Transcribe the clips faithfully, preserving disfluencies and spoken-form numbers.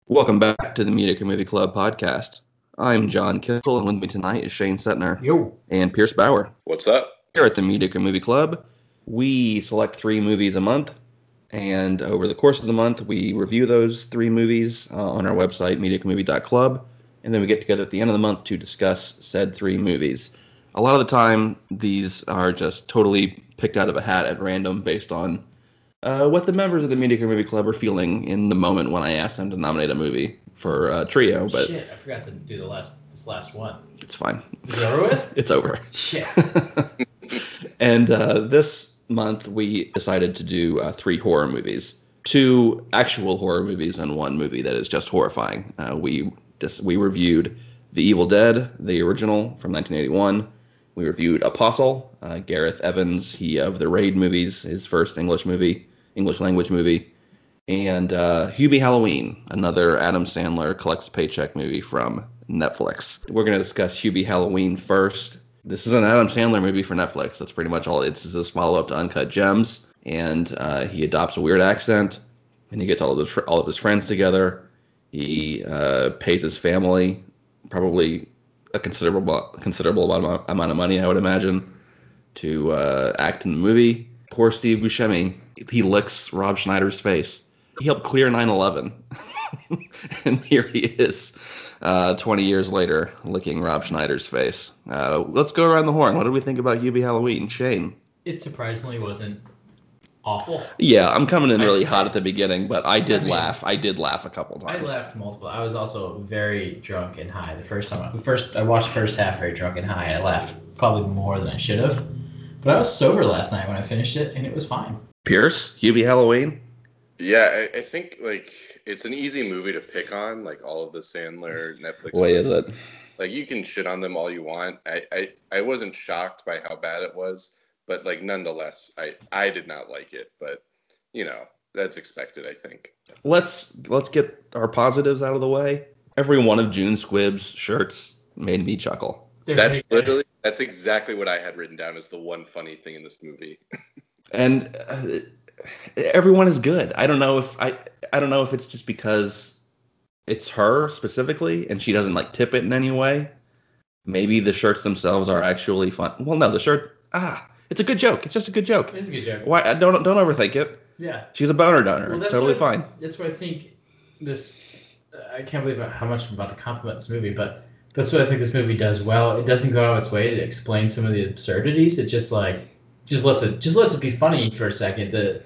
Welcome back to the Music and Movie Club podcast. I'm John Kickle, and with me tonight is Shane Setner Yo. and Pierce Bauer. What's up? Here at the Music and Movie Club, we select three movies a month, and over the course of the month, we review those three movies uh, on our website, music movie dot club, and then we get together at the end of the month to discuss said three movies. A lot of the time, these are just totally picked out of a hat at random based on Uh, what the members of the Music and Movie Club are feeling in the moment when I asked them to nominate a movie for a uh, trio, but Shit, I forgot to do the last this last one. it's fine. Is it over with? It's over. Shit. And uh, this month we decided to do uh, three horror movies, two actual horror movies and one movie that is just horrifying. Uh, we just we reviewed The Evil Dead, the original from nineteen eighty-one. We reviewed Apostle, uh, Gareth Evans, he of the Raid movies, his first English movie, English language movie, and uh, Hubie Halloween, another Adam Sandler collects a paycheck movie from Netflix. We're going to discuss Hubie Halloween first. This is an Adam Sandler movie for Netflix. That's pretty much all. It's this follow-up to Uncut Gems, and uh, he adopts a weird accent, and he gets all of his, all of his friends together. He uh, pays his family, probably a considerable considerable amount of money, I would imagine, to uh, act in the movie. Poor Steve Buscemi, he licks Rob Schneider's face. He helped clear nine eleven, and here he is, uh, twenty years later, licking Rob Schneider's face. Uh, let's go around the horn. What did we think about Hubie Halloween? Shane? It surprisingly wasn't awful. Yeah, I'm coming in really I, hot at the beginning, but I did I mean, laugh. I did laugh a couple times. I laughed multiple. I was also very drunk and high the first time. I, first, I watched the first half very drunk and high, and I laughed probably more than I should have. But I was sober last night when I finished it, and it was fine. Pierce, Hubie Halloween? Yeah, I, I think like it's an easy movie to pick on, like all of the Sandler Netflix. Boy, is it. Like you can shit on them all you want. I, I, I wasn't shocked by how bad it was, but like nonetheless, I, I did not like it. But you know, that's expected, I think. Let's let's get our positives out of the way. Every one of June Squibb's shirts made me chuckle. They're That's very- literally that's exactly what I had written down as the one funny thing in this movie. And uh, everyone is good. I don't know if I I don't know if it's just because it's her specifically and she doesn't like tip it in any way. Maybe the shirts themselves are actually fun. Well, no, the shirt ah, it's a good joke. It's just a good joke. It's a good joke. Why don't don't overthink it. Yeah. She's a boner donor. Well, it's totally what, fine. That's why I think this. I can't believe how much I'm about to compliment this movie, but that's what I think this movie does well. It doesn't go out of its way to explain some of the absurdities. It just like just lets it just lets it be funny for a second. The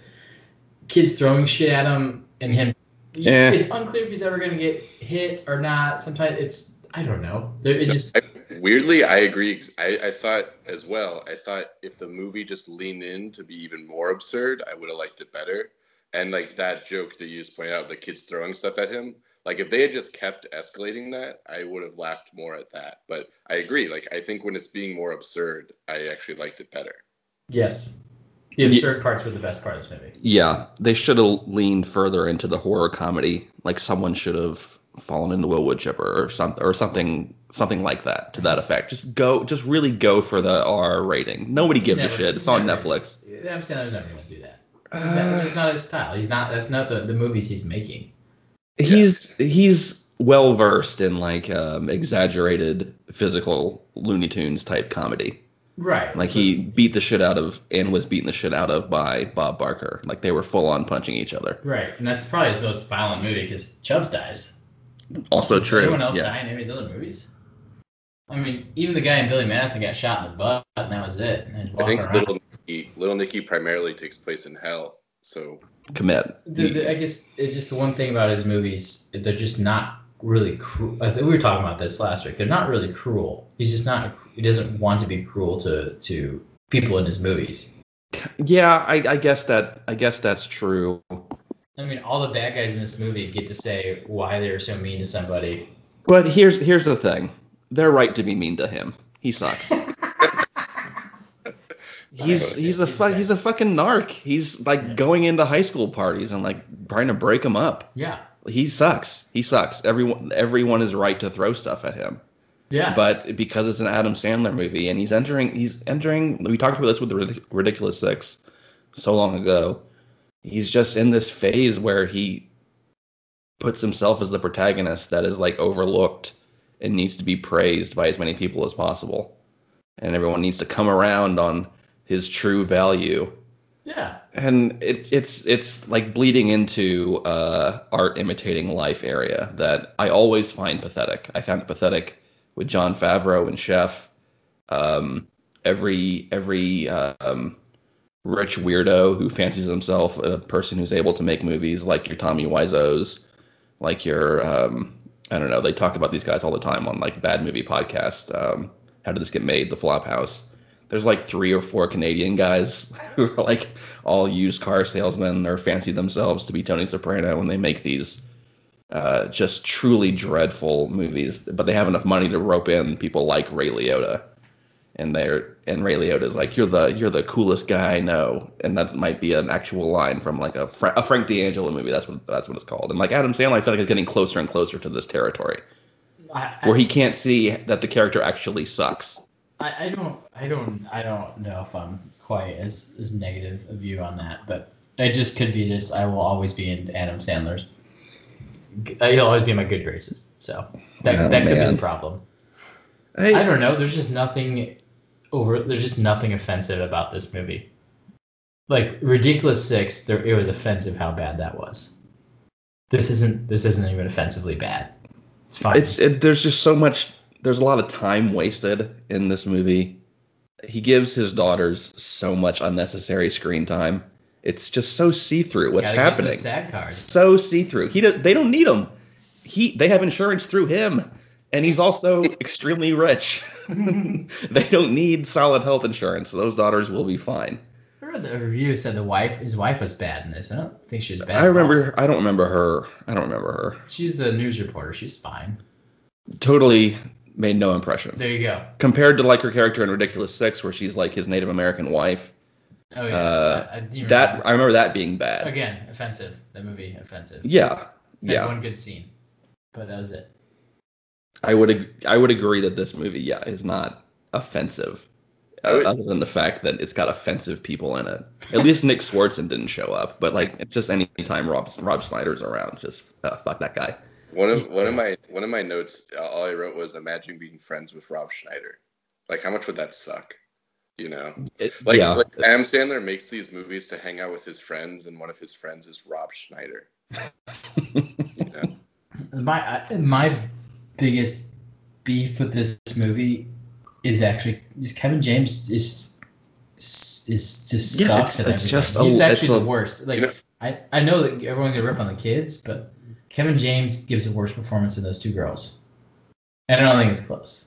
kids throwing shit at him and him. Yeah. It's unclear if he's ever gonna get hit or not. Sometimes it's I don't know. It just I, weirdly, I agree. I, I thought as well. I thought if the movie just leaned in to be even more absurd, I would have liked it better. And like that joke that you just pointed out, the kids throwing stuff at him. Like if they had just kept escalating that, I would have laughed more at that. But I agree. Like I think when it's being more absurd, I actually liked it better. yes. The absurd parts were the best part of this movie. Yeah, they should have leaned further into the horror comedy. Like someone should have fallen into a wood chipper or something, or something, something like that to that effect. Just go, just really go for the R rating. Nobody gives Never- a shit. It's on never- Netflix. I'm saying there's never gonna do that. It's, not, it's just not his style. He's not. That's not the, the movies he's making. He's he's well versed in like um, exaggerated physical Looney Tunes type comedy. Right. Like he beat the shit out of and was beaten the shit out of by Bob Barker. Like they were full on punching each other. Right, and that's probably his most violent movie because Chubbs dies. Also Does true. anyone else yeah. die in any of his other movies? I mean, even the guy in Billy Madison got shot in the butt, and that was it. And he's I walking think around. Little Nicky, Little Nicky primarily takes place in hell. So Commit. The, the, I guess it's just the one thing about his movies, they're just not really cruel. I think we were talking about this last week. They're not really cruel. He's just not. He doesn't want to be cruel to to people in his movies. Yeah, I, I guess that I guess that's true. I mean, all the bad guys in this movie get to say why they were so mean to somebody. But here's here's the thing. They're right to be mean to him. He sucks. He's he's a fu- he's a fucking narc. He's like Yeah. going into high school parties and like trying to break them up. Yeah. He sucks. He sucks. Everyone everyone is right to throw stuff at him. Yeah. But because it's an Adam Sandler movie and he's entering he's entering we talked about this with the Ridic- Ridiculous Six so long ago. He's just in this phase where he puts himself as the protagonist that is like overlooked and needs to be praised by as many people as possible. And everyone needs to come around on his true value. Yeah. And it, it's it's like bleeding into uh, art imitating life area that I always find pathetic. I found it pathetic with Jon Favreau and Chef. Um, every every um, rich weirdo who fancies himself a person who's able to make movies, like your Tommy Wiseau's, like your um, I don't know. They talk about these guys all the time on like Bad Movie Podcast. Um, How Did This Get Made? The Flophouse. There's like three or four Canadian guys who are like all used car salesmen or fancy themselves to be Tony Soprano when they make these uh, just truly dreadful movies. But they have enough money to rope in people like Ray Liotta, and they're and Ray Liotta's like, you're the you're the coolest guy I know, and that might be an actual line from like a, Fra- a Frank D'Angelo movie. That's what that's what it's called. And like Adam Sandler, I feel like is getting closer and closer to this territory I, I, where he can't see that the character actually sucks. I, I don't I don't I don't know if I'm quite as, as negative a view on that, but it just could be just I will always be in Adam Sandler's. He'll always be in my good graces. So that Oh, that could man. be the problem. Hey, I don't know. There's just nothing over. There's just nothing offensive about this movie. Like Ridiculous Six, there it was offensive how bad that was. This isn't. This isn't even offensively bad. It's fine. It's it, there's just so much. There's a lot of time wasted in this movie. He gives his daughters so much unnecessary screen time. It's just so see-through. What's Gotta get happening? those SAG cards. So see-through. He does, they don't need him. He they have insurance through him, and he's also extremely rich. They don't need solid health insurance. Those daughters will be fine. I read the review said the wife, his wife was bad in this. I don't think she was bad. I at all. remember. I don't remember her. I don't remember her. She's the news reporter. She's fine. Totally made no impression. There you go. Compared to like her character in Ridiculous Six, where she's like his Native American wife. Oh yeah. Uh, I, I do That remember. I remember that being bad. Again, offensive. That movie offensive. Yeah, Had yeah. one good scene, but that was it. I would ag- I would agree that this movie, yeah, is not offensive, I uh, would- other than the fact that it's got offensive people in it. At least Nick Swartzen didn't show up, but like just any time Rob Rob Schneider's around, just uh, fuck that guy. One of He's one of great. my one of my notes, uh, all I wrote was imagine being friends with Rob Schneider. Like, how much would that suck? You know, It, like, yeah, like Adam Sandler makes these movies to hang out with his friends, and one of his friends is Rob Schneider. You know? My I- my biggest beef with this movie is actually just Kevin James is is just Yeah, sucks it's- at it's everything. just a- He's it's actually a- the worst. Like You know- I, I know that everyone's gonna rip on the kids, but Kevin James gives a worse performance than those two girls. And I don't think it's close.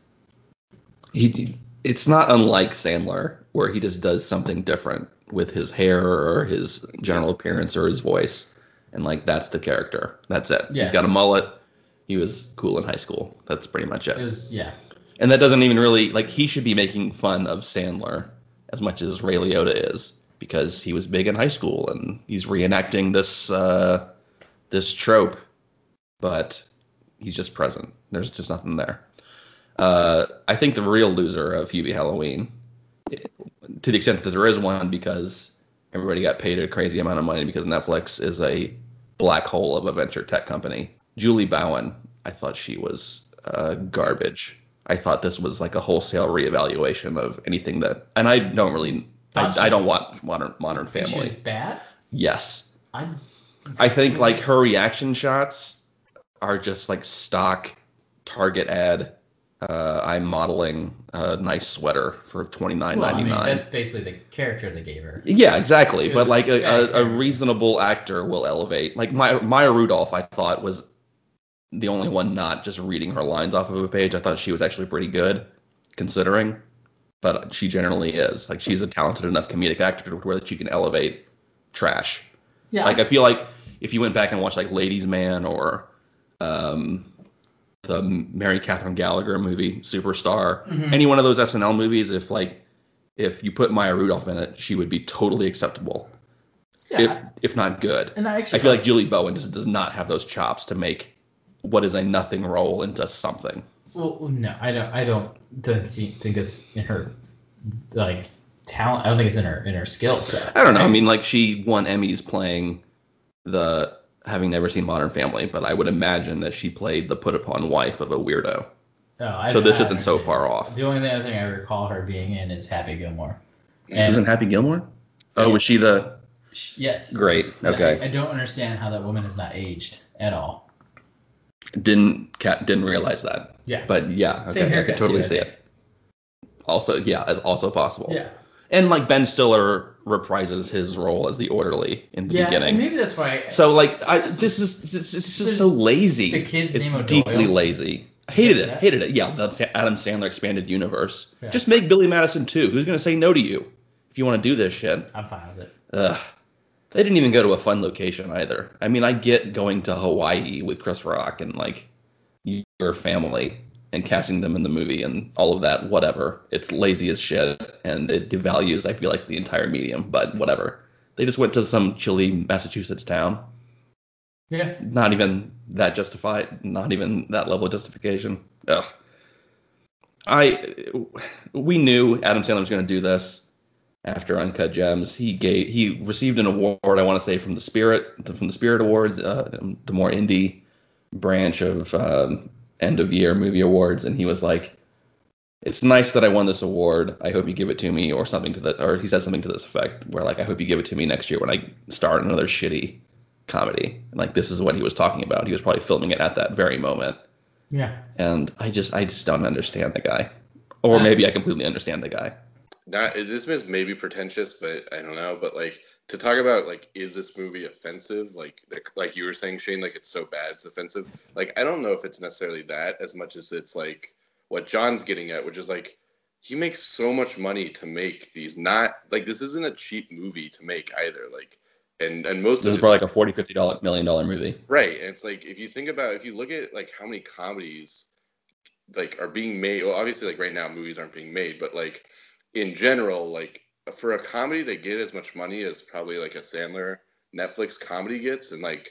he it's not unlike Sandler, where he just does something different with his hair or his general appearance or his voice, and like that's the character. That's it. Yeah. He's got a mullet. He was cool in high school. That's pretty much it. It was yeah. And that doesn't even really like he should be making fun of Sandler as much as Ray Liotta is, because he was big in high school and he's reenacting this uh, this trope, but he's just present. There's just nothing there. Uh, I think the real loser of Hubie Halloween, to the extent that there is one, because everybody got paid a crazy amount of money because Netflix is a black hole of a venture tech company. Julie Bowen, I thought she was uh, garbage. I thought this was like a wholesale reevaluation of anything that, and I don't really, I, I don't watch Modern Modern She was Family. bad. Yes, I I think like her reaction shots are just like stock Target ad. Uh, I'm modeling a nice sweater for twenty nine well, I ninety mean, nine. that's basically the character they gave her. Yeah, exactly. It was But a like a, bad a, a character. reasonable actor will elevate. Like Maya, Maya Rudolph, I thought was the only one not just reading her lines off of a page. I thought she was actually pretty good, considering. But she generally is. Like she's a talented enough comedic actor to where she can elevate trash. Yeah. Like I feel like if you went back and watched like Ladies Man or um, the Mary Catherine Gallagher movie Superstar, Mhm. any one of those S N L movies, if like if you put Maya Rudolph in it, she would be totally acceptable, yeah. if if not good. and I actually I feel like Julie Bowen just does not have those chops to make what is a nothing role into something. Well, no, I don't. I don't don't see, think it's in her like talent. I don't think it's in her in her skill set. I don't know. I mean, like she won Emmys playing the having never seen Modern Family, but I would imagine that she played the put upon wife of a weirdo. Oh, I, so this I isn't so seen far it. off. The only other thing I recall her being in is Happy Gilmore. She and, was in Happy Gilmore? Oh, yes. Was she the... Yes. Great, okay. I, I don't understand how that woman has not aged at all. Didn't didn't realize that. Yeah. But yeah, okay, Same I could totally too, see it. Also, yeah, it's also possible. Yeah. And like Ben Stiller reprises his role as the orderly in the yeah, beginning. And maybe that's why. So like, I, this is this is just so lazy. The kid's it's name deeply Doyle. lazy. Hated it. that? Hated it. Yeah, the Adam Sandler expanded universe. Yeah. Just make Billy Madison too. Who's gonna say no to you if you want to do this shit? I'm fine with it. Ugh. They didn't even go to a fun location either. I mean, I get going to Hawaii with Chris Rock and like your family and casting them in the movie and all of that, whatever. It's lazy as shit and it devalues, I feel like, the entire medium, but whatever. They just went to some chilly Massachusetts town. Yeah. Not even that justified, not even that level of justification. Ugh. I, we knew Adam Sandler was going to do this after Uncut Gems. He gave, he received an award, I want to say, from the Spirit, from the Spirit Awards, uh, the more indie branch of um, end of year movie awards, and he was like, "It's nice that I won this award. I hope you give it to me," or something to that, or he said something to this effect, where like, "I hope you give it to me next year when I start another shitty comedy." And like, this is what he was talking about. He was probably filming it at that very moment. Yeah. And I just, I just don't understand the guy, or maybe I completely understand the guy. Not this is maybe pretentious, but I don't know. But like, to talk about like, is this movie offensive? Like, like you were saying, Shane, like it's so bad it's offensive. Like, I don't know if it's necessarily that as much as it's like what John's getting at, which is like, he makes so much money to make these. Not like this isn't a cheap movie to make either. Like, and and most this of is probably like a forty, fifty dollar million dollar movie, right? And it's like if you think about if you look at like how many comedies like are being made. Well, obviously, like right now, movies aren't being made, but like in general, like for a comedy to get as much money as probably like a Sandler Netflix comedy gets, and like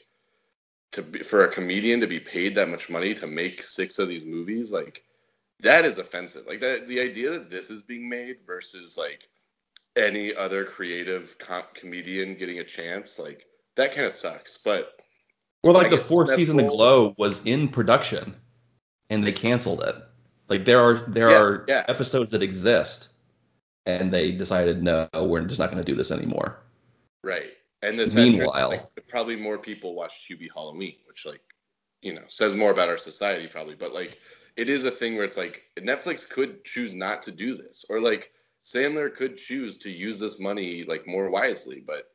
to be, for a comedian to be paid that much money to make six of these movies, like that is offensive. Like that, the idea that this is being made versus like any other creative com- comedian getting a chance, like that kind of sucks. But well, like the fourth season of Glow was in production, and they canceled it. Like there are there yeah, are yeah. episodes that exist. And they decided, no, we're just not going to do this anymore. Right. And this meanwhile, like, probably more people watched Hubie Halloween, which like, you know, says more about our society probably. But like, it is a thing where it's like Netflix could choose not to do this, or like Sandler could choose to use this money like more wisely. But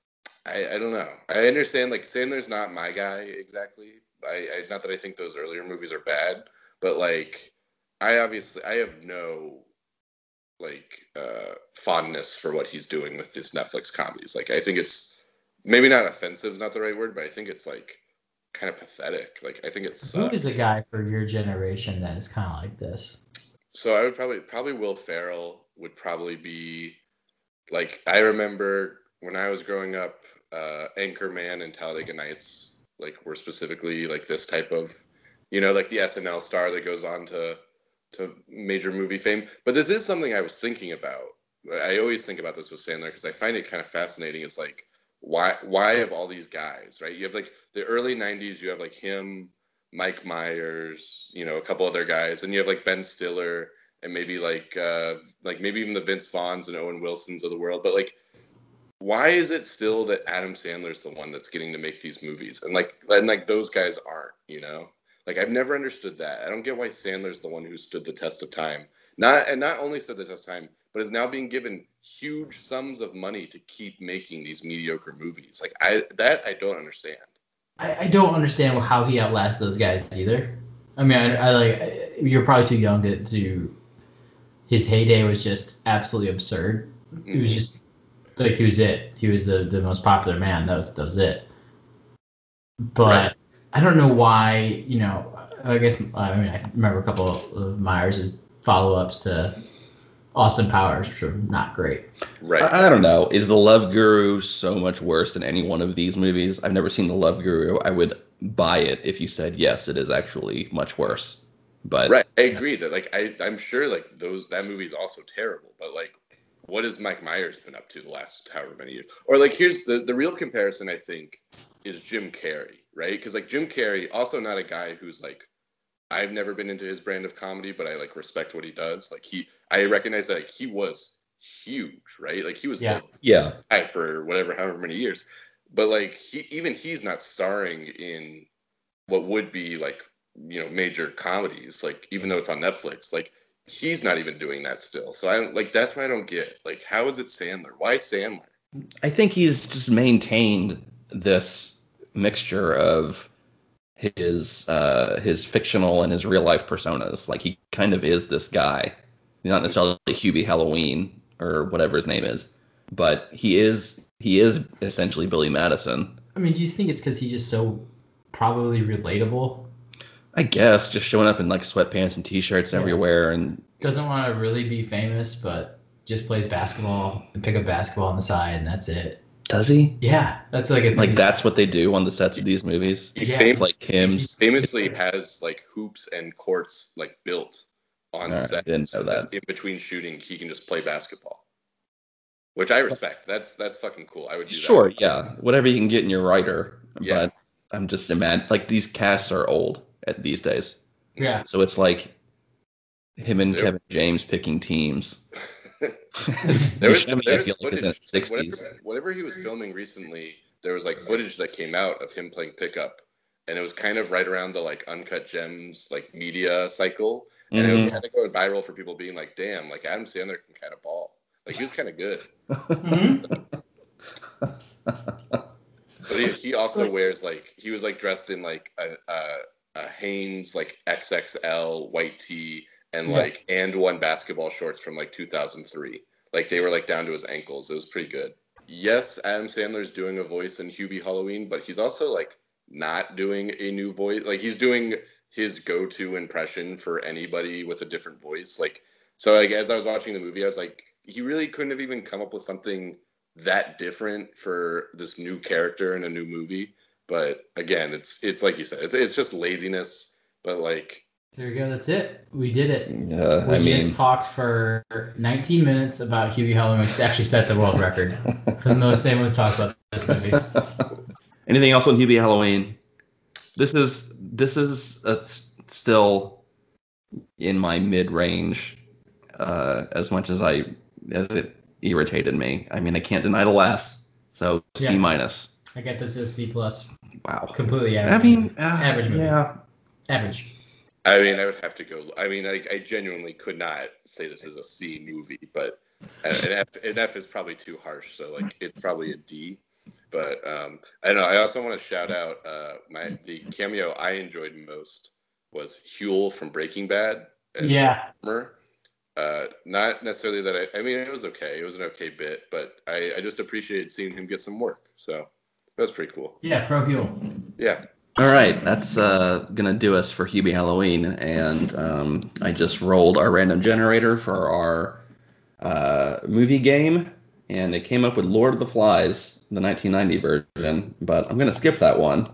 I, I don't know. I understand like Sandler's not my guy exactly. I, I not that I think those earlier movies are bad, but like, I obviously I have no. like uh fondness for what he's doing with this Netflix comedies. Like I think it's maybe not offensive is not the right word, but I think it's like kind of pathetic. Like I think it's who is a guy for your generation that is kind of like this? So I would probably probably Will Ferrell would probably be like I remember when I was growing up, uh Anchorman and Talladega Nights like were specifically like this type of, you know, like the S N L star that goes on to to major movie fame. But this is something I was thinking about. I always think about this with Sandler because I find it kind of fascinating. It's like, why why have all these guys, right? You have like the early nineties, you have like him, Mike Myers, you know, a couple other guys, and you have like Ben Stiller and maybe like uh, like maybe even the Vince Vaughns and Owen Wilsons of the world. But like, why is it still that Adam Sandler's the one that's getting to make these movies? And like and like those guys aren't, you know? Like, I've never understood that. I don't get why Sandler's the one who stood the test of time. Not and not only stood the test of time, but is now being given huge sums of money to keep making these mediocre movies. Like, I that I don't understand. I, I don't understand how he outlasts those guys either. I mean, I, I like I, you're probably too young to, to. His heyday was just absolutely absurd. Mm-hmm. It was just like he was it. He was the, the most popular man. That was that was it. But. Right. I don't know why, you know, I guess, I mean, I remember a couple of Myers' follow-ups to Austin Powers, which are not great. Right. I, I don't know. Is The Love Guru so much worse than any one of these movies? I've never seen The Love Guru. I would buy it if you said, yes, it is actually much worse. But right. I agree that, like, I, I'm sure, like, those that movie is also terrible. But, like, what has Mike Myers been up to the last however many years? Or, like, here's the, the real comparison, I think, is Jim Carrey, right? Because like Jim Carrey, also not a guy who's like, I've never been into his brand of comedy, but I like respect what he does. Like he, I recognize that like, he was huge, right? Like he was Yeah. the Yeah. guy for whatever, however many years. But like he, even he's not starring in what would be like, you know, major comedies. Like even though it's on Netflix, like he's not even doing that still. So I like that's why I don't get like how is it Sandler? Why Sandler? I think he's just maintained this mixture of his uh, his fictional and his real life personas. Like he kind of is this guy, not necessarily Hubie Halloween or whatever his name is, but he is he is essentially Billy Madison. I mean, do you think it's because he's just so probably relatable? I guess just showing up in like sweatpants and t-shirts Yeah. everywhere, and Doesn't want to really be famous, but just plays basketball and pick up basketball on the side, and that's it. does he? Yeah, that's like a Like that's what they do on the sets of these movies. He Yeah. fam- It's like hymns. famously has like hoops and courts like built on All right, I set. didn't so know that. in between shooting, he can just play basketball, which I respect. That's that's fucking cool. I would do that. Sure, yeah, whatever you can get in your writer. Yeah. But I'm just imagine like these casts are old at these days, Yeah, so it's like him and Yep. Kevin James picking teams. There was, Buscemi, there I was feel like is in footage, his like, whatever, sixties. whatever he was filming recently, there was like footage that came out of him playing pickup, and it was kind of right around the like Uncut Gems like media cycle, and it was Mhm. kind of going viral for people being like, "Damn, like Adam Sandler can kind of ball, like he was kind of good." Mhm. But he, he also wears like he was like dressed in like a, a, a Hanes like X X L white tee and Yeah. like and one basketball shorts from like two thousand three. Like they were like down to his ankles. It was pretty good. Yes, Adam Sandler's doing a voice in Hubie Halloween, but he's also like not doing a new voice. Like he's doing his go-to impression for anybody with a different voice. Like so like as I was watching the movie, I was like, he really couldn't have even come up with something that different for this new character in a new movie. But again, it's it's like you said, it's it's just laziness. But like There you go. That's it. We did it. Yeah, We I just mean, talked for nineteen minutes about Hubie Halloween, which actually set the world record for the most anyone's talked about this movie. anything else on Hubie Halloween? This is this is uh, s- still in my mid range. Uh, as much as I as it irritated me. I mean, I can't deny the laughs. So C Yeah. minus. I get this as C plus. Wow. Completely I average. mean, uh, Average movie. yeah. Average. I mean, I would have to go. I mean, I, I genuinely could not say this is a C movie, but an F, an F is probably too harsh. So like, it's probably a D. But um, I don't know. I also want to shout out uh, my the cameo I enjoyed most was Huel from Breaking Bad. as Yeah. Homer. Uh, not necessarily that I. I mean, it was okay. It was an okay bit, but I, I just appreciated seeing him get some work. So that was pretty cool. Yeah, Pro Huel. Yeah. All right, that's uh, gonna do us for Hubie Halloween, and um, I just rolled our random generator for our uh, movie game, and it came up with Lord of the Flies, the nineteen ninety version. But I'm gonna skip that one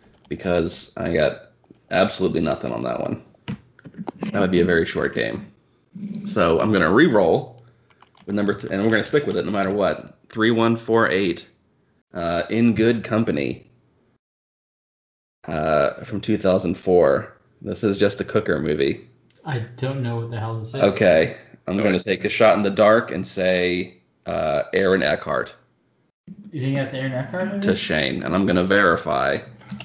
because I got absolutely nothing on that one. That would be a very short game. So I'm gonna re-roll with number, th- and we're gonna stick with it no matter what. Three one four eight, uh, In Good Company. Uh, from two thousand four. This is just a cooker movie. I don't know what the hell this is. Okay, I'm All going right. to take a shot in the dark and say uh, Aaron Eckhart You think that's Aaron Eckhart? maybe? to Shane, and I'm going to verify.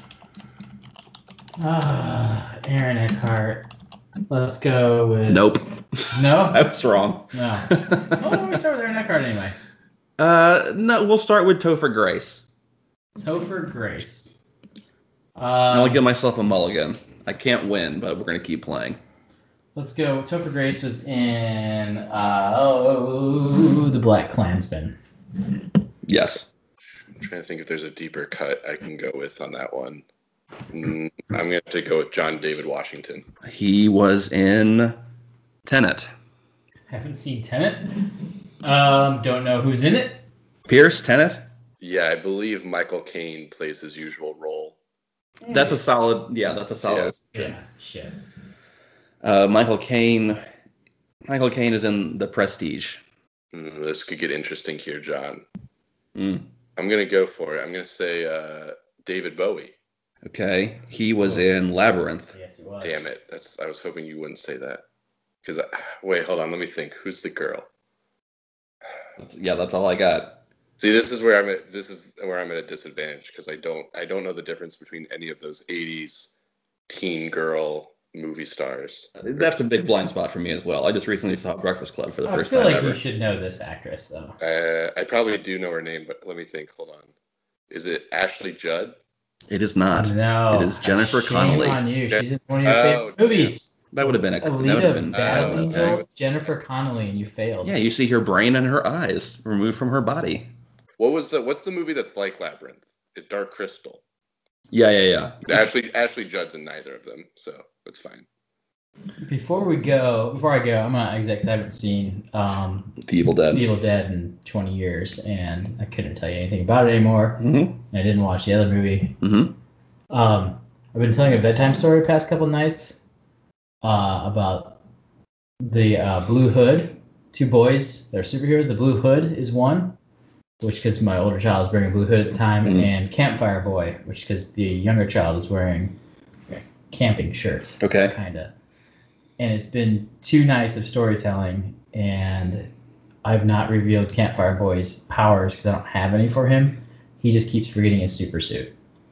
Ah, Aaron Eckhart. Let's go with. Nope, No? I was wrong. No. Why don't we start with Aaron Eckhart anyway? uh, no, we'll start with Topher Grace. Topher Grace. I'll Um, give myself a mulligan. I can't win, but we're going to keep playing. let's go. Topher Grace was in uh, oh, The Black Klansman. Yes. I'm trying to think if there's a deeper cut I can go with on that one. Mm, I'm going to have to go with John David Washington. He was in Tenet. Haven't seen Tenet. Um, don't know who's in it. Pierce, Tenet? Yeah, I believe Michael Caine plays his usual role. That's a solid, yeah, that's a solid. Yeah, shit. Uh, Michael Caine. Michael Caine is in The Prestige. Mm, this could get interesting here, John. Mm. I'm going to go for it. I'm going to say uh, David Bowie. Okay, he was Oh. in Labyrinth. Yes, it was. Damn it! That's I was hoping you wouldn't say that. Because wait, hold on. Let me think. Who's the girl? That's, yeah, that's all I got. See, this is where I'm at. This is where I'm at a disadvantage because I don't I don't know the difference between any of those eighties teen girl movie stars. That's a big blind spot for me as well. I just recently saw Breakfast Club for the I first feel time like ever. you should know this actress though. Uh, I probably do know her name, but let me think. Hold on. Is it Ashley Judd? It is not. No, It is Jennifer shame Connelly. on you. Je- She's in one of your Oh, favorite movies. That would have been a. That would have Alita, been. Battle uh, Angel, okay. Jennifer Connelly, and you failed. Yeah, you see her brain and her eyes removed from her body. What was the What's the movie that's like Labyrinth? It Dark Crystal. Yeah, yeah, yeah. Ashley Ashley Judd's in neither of them, so it's fine. Before we go, before I go, I'm gonna exit because I haven't seen um, The Evil Dead. Evil Dead in twenty years, and I couldn't tell you anything about it anymore. Mm-hmm. And I didn't watch the other movie. Mm-hmm. Um, I've been telling a bedtime story the past couple nights uh, about the uh, Blue Hood. Two boys, they're superheroes. The Blue Hood is one, which because my older child was wearing a blue hood at the time, Mhm. and Campfire Boy, which because the younger child is wearing a camping shirt, Okay. kind of. And it's been two nights of storytelling, and I've not revealed Campfire Boy's powers because I don't have any for him. He just keeps forgetting his super suit,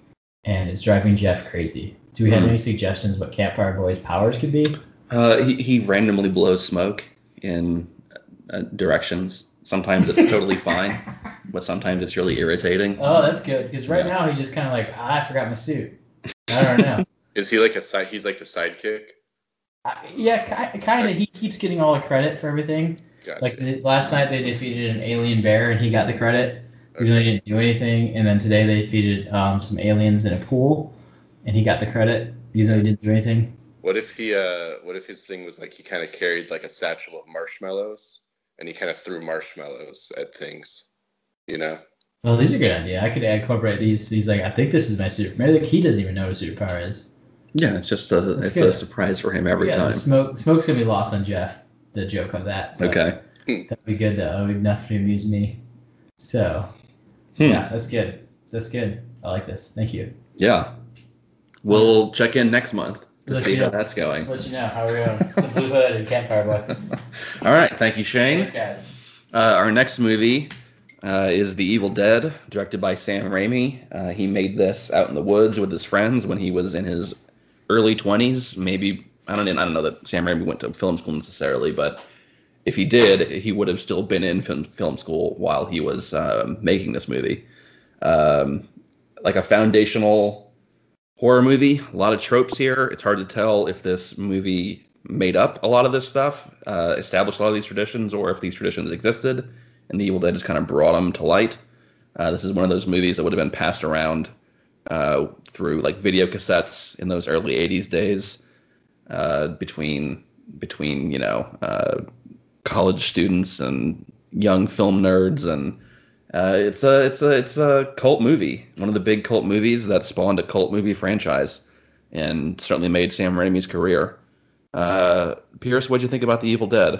and it's driving Jeff crazy. Do we have Hmm. any suggestions what Campfire Boy's powers could be? Uh, he he randomly blows smoke in uh, directions. Sometimes it's totally fine, but sometimes it's really irritating. Oh, that's good because right Yeah. now he's just kind of like, ah, I forgot my suit. I don't know. Is he like a side? He's like the sidekick. I, yeah, ki- kind of. He keeps getting all the credit for everything. Gotcha. Like the, last night they defeated an alien bear and he got the credit, even though he didn't do anything. And then today they defeated um, some aliens in a pool, and he got the credit, even though he didn't do anything. What if he? Uh, what if his thing was like he kind of carried like a satchel of marshmallows, and he kind of threw marshmallows at things, you know? Well, these are a good idea. I could incorporate these. He's like, I think this is my super. Maybe like he doesn't even know what a superpower is. Yeah, it's just a That's it's good. a surprise for him every yeah, time. The smoke, the smoke's gonna be lost on Jeff. The joke of that. but Okay. That'd be good. That would be enough to amuse me. So, Hmm. yeah, that's good. That's good. I like this. Thank you. Yeah. We'll check in next month to Let see you how know. that's going. Let you know how we're going. The Blue Hood and Campfire Boy. All right. Thank you, Shane. Thanks, guys. Uh, our next movie uh, is The Evil Dead, directed by Sam Raimi. Uh, he made this out in the woods with his friends when he was in his early twenties. Maybe I don't. I don't know that Sam Raimi went to film school necessarily, but if he did, he would have still been in film, film school while he was um, making this movie. Um, like a foundational horror movie. A lot of tropes here. It's hard to tell if this movie made up a lot of this stuff, uh, established a lot of these traditions, or if these traditions existed, and The Evil Dead just kind of brought them to light. Uh, this is one of those movies that would have been passed around uh, through like video cassettes in those early eighties days, uh, between between you know uh, college students and young film nerds, and uh, it's a it's a it's a cult movie. One of the big cult movies that spawned a cult movie franchise, and certainly made Sam Raimi's career. Uh, Pierce, what'd you think about The Evil Dead?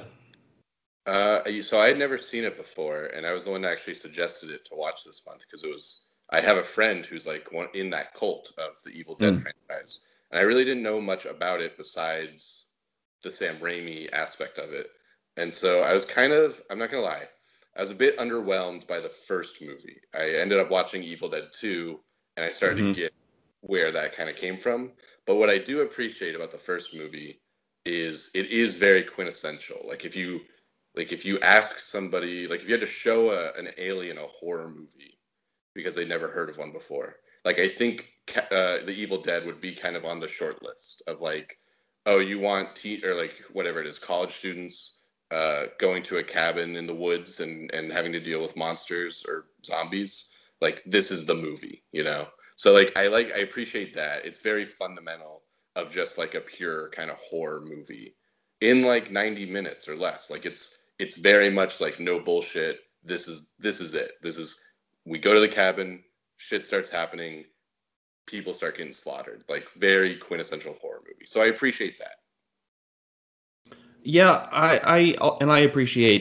Uh, so I had never seen it before, and I was the one that actually suggested it to watch this month because it was. I have a friend who's like one in that cult of the Evil Dead Mm. franchise, and I really didn't know much about it besides the Sam Raimi aspect of it. And so I was kind of, I'm not gonna lie, I was a bit underwhelmed by the first movie. I ended up watching Evil Dead two, and I started Mhm. to get where that kind of came from. But what I do appreciate about the first movie is it is very quintessential. Like if you like if you ask somebody, like if you had to show a, an alien a horror movie because they never heard of one before, like I think uh, the Evil Dead would be kind of on the short list of like, oh, you want te- or like whatever it is, college students uh, going to a cabin in the woods and and having to deal with monsters or zombies. Like this is the movie, you know. So like I like I appreciate that. It's very fundamental of just like a pure kind of horror movie in like ninety minutes or less. Like it's it's very much like no bullshit. This is this is it. This is we go to the cabin, shit starts happening, people start getting slaughtered. Like very quintessential horror movie. So I appreciate that. Yeah, I, I and I appreciate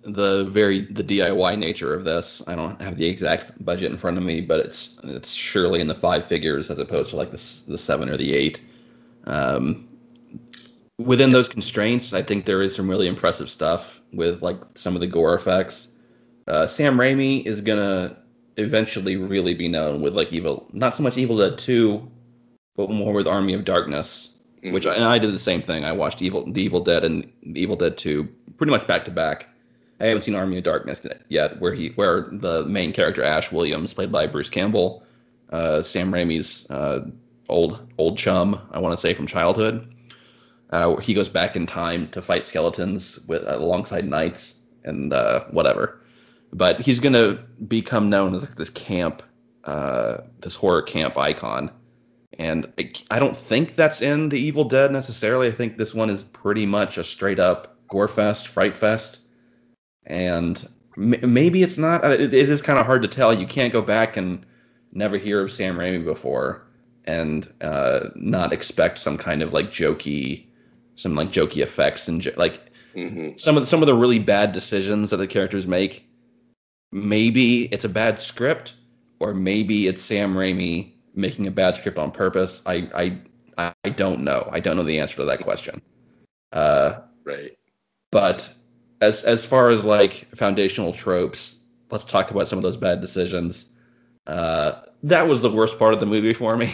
the very the D I Y nature of this. I don't have the exact budget in front of me, but it's it's surely in the five figures as opposed to like the the seven or the eight. Um, within those constraints, I think there is some really impressive stuff with like some of the gore effects. Uh, Sam Raimi is gonna eventually really be known with like Evil, not so much Evil Dead two, but more with Army of Darkness, mm-hmm. which I, and I did the same thing. I watched Evil, the Evil Dead and the Evil Dead two pretty much back to back. I haven't seen Army of Darkness yet, where he where the main character Ash Williams, played by Bruce Campbell, uh, Sam Raimi's uh, old old chum, I want to say from childhood. Uh, he goes back in time to fight skeletons with uh, alongside knights and uh, whatever. But he's gonna become known as like this camp, uh, this horror camp icon. And I, I don't think that's in the Evil Dead necessarily. I think this one is pretty much a straight up gore fest, fright fest. And m- maybe it's not. It, it is kind of hard to tell. You can't go back and never hear of Sam Raimi before and uh, not expect some kind of like jokey, some like jokey effects and jo- like mm-hmm. some of the, some of the really bad decisions that the characters make. Maybe it's a bad script, or maybe it's Sam Raimi making a bad script on purpose. I I I don't know. I don't know the answer to that question. Uh, right. But as as far as like foundational tropes, let's talk about some of those bad decisions. Uh, that was the worst part of the movie for me.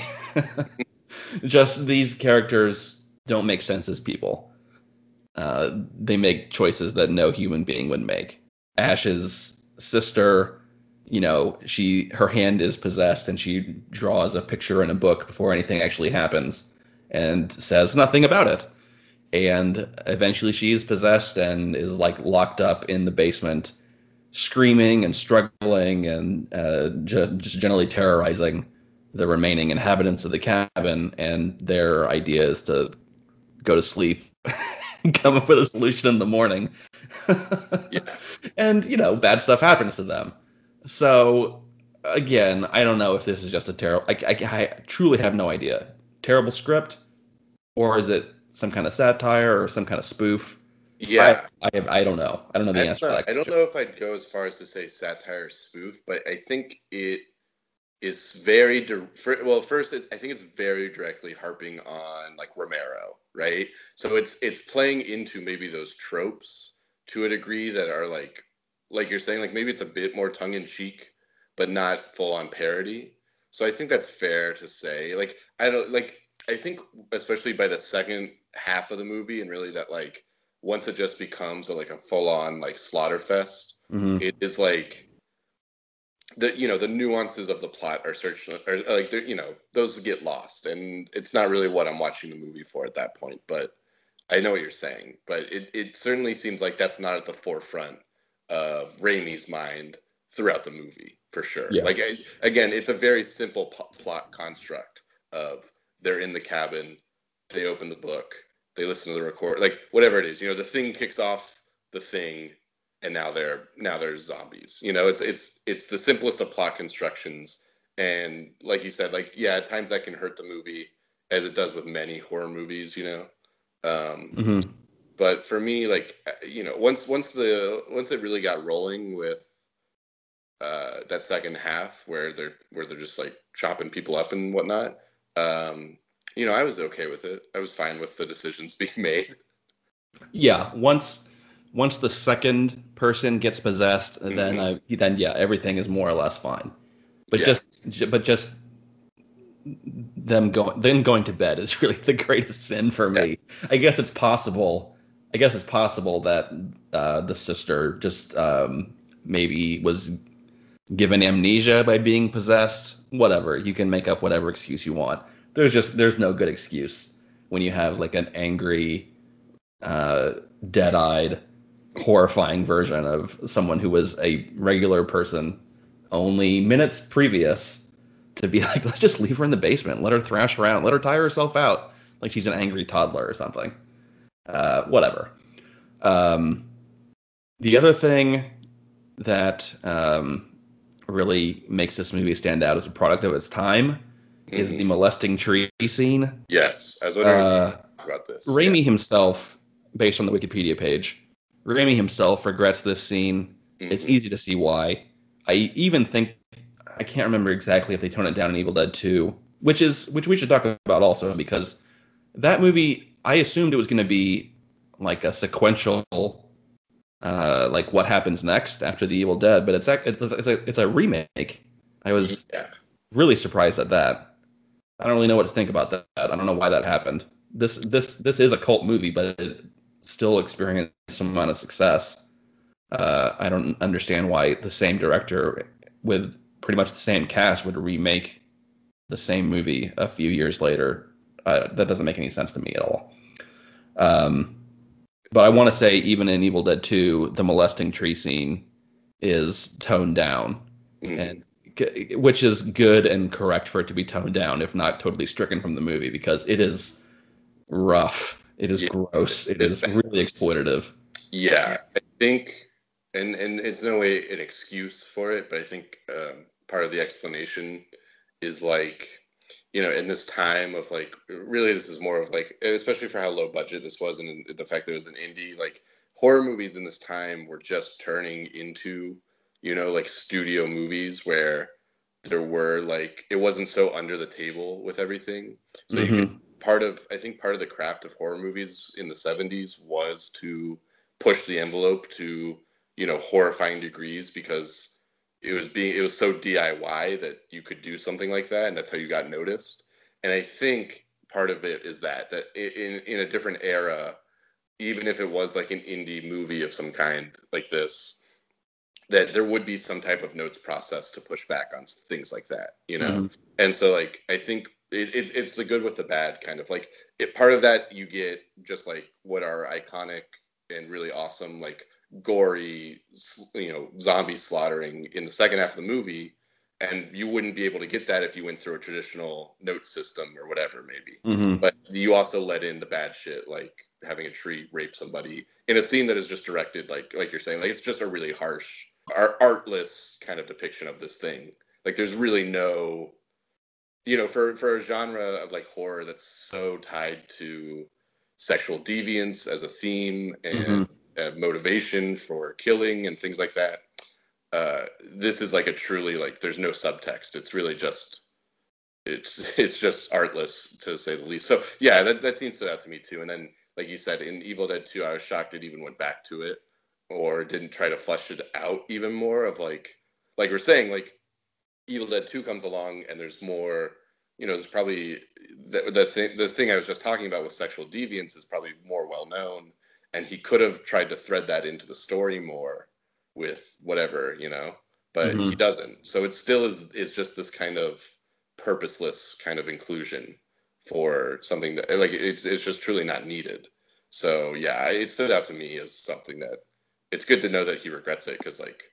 Just these characters don't make sense as people. Uh, they make choices that no human being would make. Ash's sister, you know, she her hand is possessed and she draws a picture in a book before anything actually happens and says nothing about it. And eventually she is possessed and is like locked up in the basement, screaming and struggling and uh, ju- just generally terrorizing the remaining inhabitants of the cabin. And their idea is to go to sleep and come up with a solution in the morning. Yeah. And, you know, bad stuff happens to them. So, again, I don't know if this is just a terrible... I, I, I truly have no idea. Terrible script? Or is it some kind of satire or some kind of spoof? Yeah. I, I, have, I don't know. I don't know the I answer don't know, to that I don't question. know if I'd go as far as to say satire or spoof, but I think it is very... Di- for, well, first, it, I think it's very directly harping on, like, Romero, right? So it's it's playing into maybe those tropes to a degree that are, like, like you're saying, like, maybe it's a bit more tongue-in-cheek, but not full-on parody. So I think that's fair to say. Like, I don't... Like, I think, especially by the second half of the movie, and really that, like, once it just becomes a, like a full-on like slaughter fest, mm-hmm. It is like the you know the nuances of the plot are searched, or like you know those get lost, and it's not really what I'm watching the movie for at that point. But I know what you're saying. But it it certainly seems like that's not at the forefront of Raimi's mind throughout the movie for sure. Yeah. Like I, again, it's a very simple p- plot construct of they're in the cabin, they open the book, they listen to the record, like whatever it is, you know, the thing kicks off the thing, and now they're now they're zombies. You know, it's it's it's the simplest of plot constructions, and like you said, like yeah, at times that can hurt the movie, as it does with many horror movies. You know, um, mm-hmm. But for me, like you know, once once the once it really got rolling with uh, that second half, where they're where they're just like chopping people up and whatnot. Um, You know, I was okay with it. I was fine with the decisions being made. Yeah, once once the second person gets possessed, mm-hmm. then I then yeah, everything is more or less fine. But yeah. just but just them going then going to bed is really the greatest sin for me. Yeah. I guess it's possible. I guess it's possible that uh, the sister just um, maybe was given amnesia by being possessed. Whatever, you can make up whatever excuse you want. There's just there's no good excuse when you have like an angry, uh, dead-eyed, horrifying version of someone who was a regular person only minutes previous to be like, let's just leave her in the basement, let her thrash around, let her tire herself out like she's an angry toddler or something. Uh, whatever. Um, the other thing that um, really makes this movie stand out as a product of its time is mm-hmm. the molesting tree scene. Yes, I was wondering uh, if you talk about this. Raimi yeah. himself, based on the Wikipedia page, Raimi himself regrets this scene. Mm-hmm. It's easy to see why. I even think I can't remember exactly if they tone it down in Evil Dead two, which is which we should talk about also, because that movie, I assumed it was going to be like a sequential, uh, like what happens next after the Evil Dead, but it's a, it's a it's a remake. I was yeah. really surprised at that. I don't really know what to think about that. I don't know why that happened. This this this is a cult movie, but it still experienced some amount of success. Uh, I don't understand why the same director with pretty much the same cast would remake the same movie a few years later. Uh, that doesn't make any sense to me at all. Um, but I want to say, even in Evil Dead two, the molesting tree scene is toned down, mm-hmm. and which is good and correct for it to be toned down, if not totally stricken from the movie, because it is rough. It is yeah, gross. It is bad. Really exploitative. Yeah, I think, and and it's no way an excuse for it, but I think um, part of the explanation is like, you know, in this time of like, really this is more of like, especially for how low budget this was and the fact that it was an indie, like horror movies in this time were just turning into, you know, like studio movies where there were like, it wasn't so under the table with everything. So mm-hmm. you could, part of, I think part of the craft of horror movies in the seventies was to push the envelope to, you know, horrifying degrees, because it was being, it was so D I Y that you could do something like that. And that's how you got noticed. And I think part of it is that, that in, in a different era, even if it was like an indie movie of some kind like this, that there would be some type of notes process to push back on things like that, you know? Mm-hmm. And so like, I think it, it, it's the good with the bad kind of like it, part of that you get just like what are iconic and really awesome, like gory, you know, zombie slaughtering in the second half of the movie. And you wouldn't be able to get that if you went through a traditional note system or whatever, maybe. Mm-hmm. But you also let in the bad shit, like having a tree rape somebody in a scene that is just directed, like, like you're saying, like it's just a really harsh, artless kind of depiction of this thing. Like there's really no, you know, for, for a genre of like horror that's so tied to sexual deviance as a theme and mm-hmm. uh, motivation for killing and things like that. Uh, this is like a truly like there's no subtext. It's really just it's it's just artless to say the least. So yeah, that that scene stood out to me too. And then like you said, in Evil Dead two, I was shocked it even went back to it or didn't try to flesh it out even more. Of like like we're saying, like Evil Dead two comes along and there's more. You know, there's probably the the thing the thing I was just talking about with sexual deviance is probably more well known, and he could have tried to thread that into the story more with whatever, you know, but mm-hmm. he doesn't. So it still is is just this kind of purposeless kind of inclusion for something that like it's it's just truly not needed. So yeah, it stood out to me as something that it's good to know that he regrets it, because like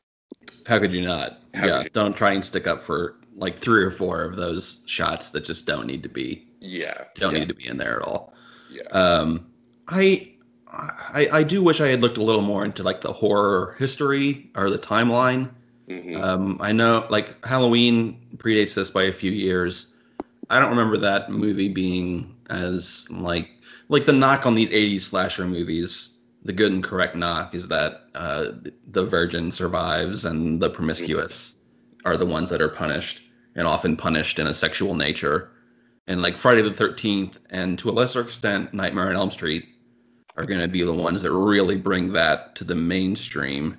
how could you not? Yeah, you... don't try and stick up for like three or four of those shots that just don't need to be. Yeah, don't yeah. need to be in there at all. Yeah. Um, I, I, I do wish I had looked a little more into like the horror history or the timeline. Mm-hmm. Um, I know like Halloween predates this by a few years. I don't remember that movie being as like like the knock on these eighties slasher movies. The good and correct knock is that uh, the virgin survives and the promiscuous are the ones that are punished, and often punished in a sexual nature. And like Friday the thirteenth and to a lesser extent Nightmare on Elm Street are going to be the ones that really bring that to the mainstream.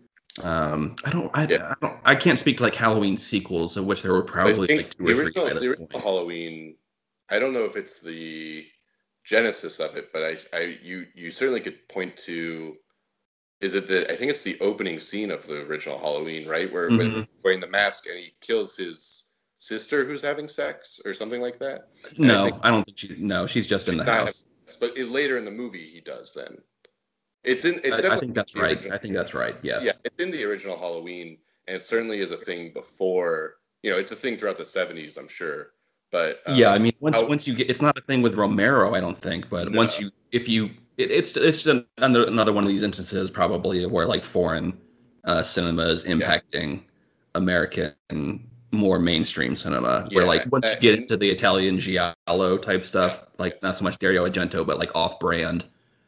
Um, I don't, I, yeah. I don't, I can't speak to like Halloween sequels, of which there were probably like two or three. Original, the original Halloween, I don't know if it's the genesis of it, but I, I, you, you certainly could point to. Is it the? I think it's the opening scene of the original Halloween, right? Where mm-hmm. when wearing the mask and he kills his sister who's having sex or something like that. And no, I, think, I don't think she. No, she's just she's in the house. Having, but it, later in the movie, he does. Then it's in. It's I, I think that's right. Original, I think that's right. Yes. Yeah, it's in the original Halloween, and it certainly is a thing before. You know, it's a thing throughout the seventies, I'm sure. But um, yeah, I mean, once how, once you get, it's not a thing with Romero, I don't think. But no. once you, if you. It, it's it's another another one of these instances probably where like foreign uh, cinema is impacting yeah. American more mainstream cinema. Yeah, where like once uh, you get into the Italian giallo type stuff, yes, like yes. not so much Dario Argento, but like off-brand,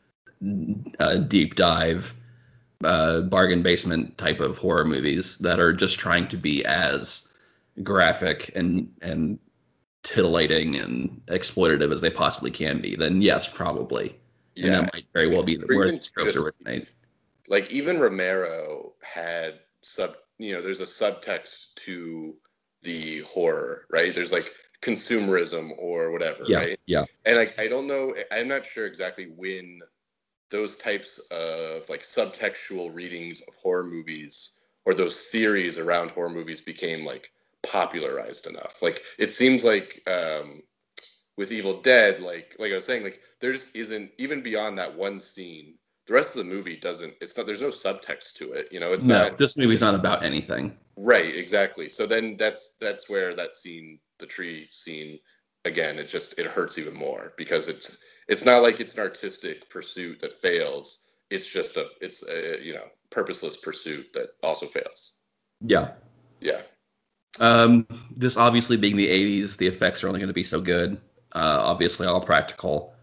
uh, deep dive, uh, bargain basement type of horror movies that are just trying to be as graphic and and titillating and exploitative as they possibly can be, then yes, probably. And Yeah, that might very well be or where even the tropes just originate. like even Romero had sub, you know, there's a subtext to the horror, right? There's like consumerism or whatever, Yeah, right? yeah. And like I don't know, I'm not sure exactly when those types of like subtextual readings of horror movies or those theories around horror movies became like popularized enough. Like it seems like um, with Evil Dead, like like I was saying, like there just isn't, even beyond that one scene. The rest of the movie doesn't. It's not. There's no subtext to it. You know, it's No, not this movie's not about anything. right. Exactly. So then that's that's where that scene, the tree scene, again, it just it hurts even more because it's it's not like it's an artistic pursuit that fails. It's just a it's a you know purposeless pursuit that also fails. Yeah. Yeah. Um, this obviously being the eighties, the effects are only going to be so good. Uh, obviously, all practical.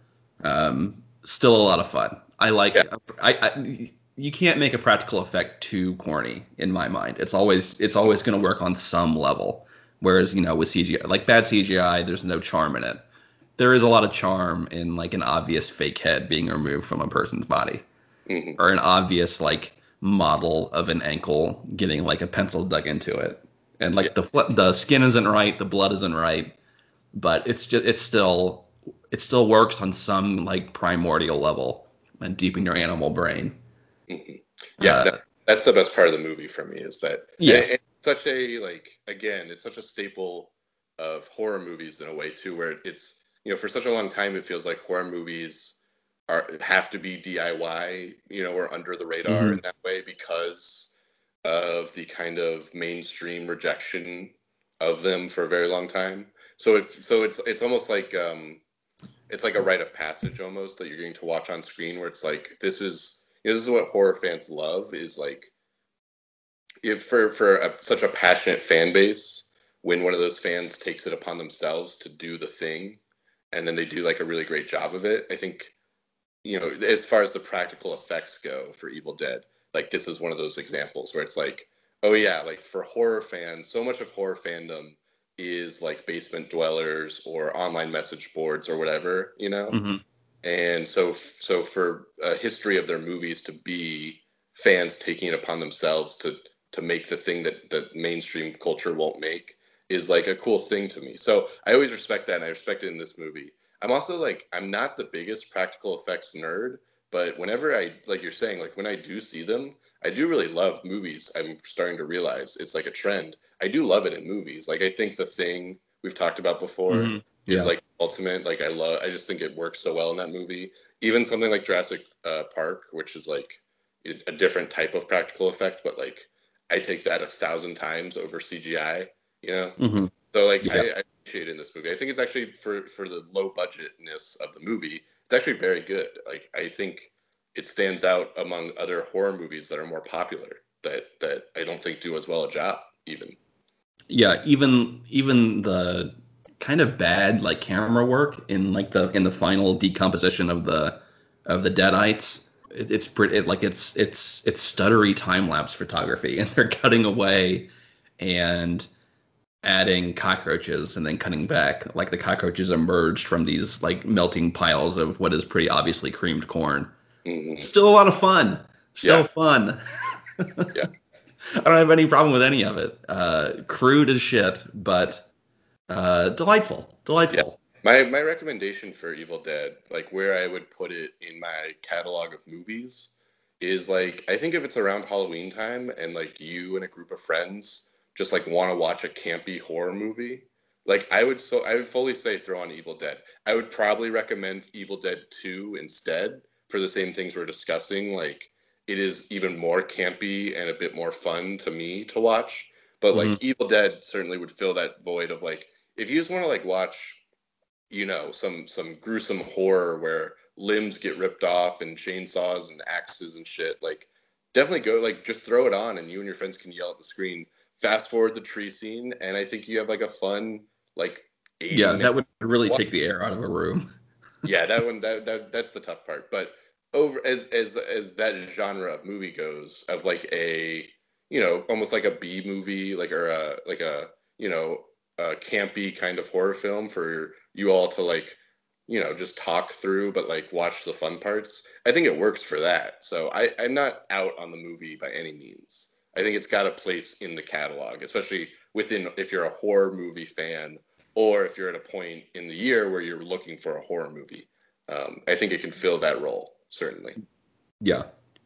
Um, still a lot of fun. I Yeah. like. I, I you can't make a practical effect too corny in my mind. It's always it's always going to work on some level. Whereas you know with C G I, like bad C G I, there's no charm in it. There is a lot of charm in like an obvious fake head being removed from a person's body, Hmm. or an obvious like model of an ankle getting like a pencil dug into it, and Yeah. like the fl- the skin isn't right, the blood isn't right, but it's just it's still it still works on some like primordial level and deep in your animal brain. Hmm. Yeah. That, Uh, that's the best part of the movie for me is that, and it, yes, it's such a like again, it's such a staple of horror movies in a way too, where it's you know for such a long time it feels like horror movies are have to be D I Y, you know, or under the radar hmm in that way because of the kind of mainstream rejection of them for a very long time. So if so, it's it's almost like um, it's like a rite of passage almost that you're getting to watch on screen, where it's like this is you know, this is what horror fans love is like if for for a, such a passionate fan base when one of those fans takes it upon themselves to do the thing and then they do like a really great job of it. I think you know, as far as the practical effects go for Evil Dead, like this is one of those examples where it's like, oh yeah, like for horror fans, so much of horror fandom is like basement dwellers or online message boards or whatever, you know? hmm And so so for a history of their movies to be fans taking it upon themselves to to make the thing that that mainstream culture won't make is like a cool thing to me. So I always respect that and I respect it in this movie. I'm also like I'm not the biggest practical effects nerd, but whenever I like you're saying like when I do see them, I do really love movies. I'm starting to realize it's like a trend. I do love it in movies. Like I think The Thing we've talked about before hmm is yeah, like ultimate. Like I love I just think it works so well in that movie. Even something like Jurassic uh, Park, which is like a different type of practical effect, but like I take that a thousand times over C G I, you know? hmm So like yeah. I, I appreciate it in this movie. I think it's actually for for the low budgetness of the movie, it's actually very good. Like I think it stands out among other horror movies that are more popular that that I don't think do as well a job even. Yeah, even even the kind of bad like camera work in like the in the final decomposition of the of the Deadites, it, it's pretty it, like it's it's it's stuttery time lapse photography, and they're cutting away and adding cockroaches and then cutting back like the cockroaches emerged from these like melting piles of what is pretty obviously creamed corn. Hmm. Still a lot of fun. Still Yeah, fun. yeah, I don't have any problem with any of it. Uh, crude as shit, but uh, delightful, yeah. delightful. My my recommendation for Evil Dead, like where I would put it in my catalog of movies, is like I think if it's around Halloween time and like you and a group of friends just like want to watch a campy horror movie, like I would so I would fully say throw on Evil Dead. I would probably recommend Evil Dead two instead for the same things we're discussing. Like it is even more campy and a bit more fun to me to watch. But hmm like Evil Dead certainly would fill that void of like if you just want to like watch you know some some gruesome horror where limbs get ripped off and chainsaws and axes and shit like definitely go like just throw it on and you and your friends can yell at the screen fast forward the tree scene and I think you have like a fun like eighty Yeah, minute that would really watch. take the air out of a room. Yeah, that one that, that that's the tough part but over as as as that genre of movie goes, of like a you know almost like a B movie, like or a like a you know a campy kind of horror film for you all to like you know just talk through, but like watch the fun parts. I think it works for that. So I I'm not out on the movie by any means. I think it's got a place in the catalog, especially within if you're a horror movie fan or if you're at a point in the year where you're looking for a horror movie. Um, I think it can fill that role, certainly. Yeah.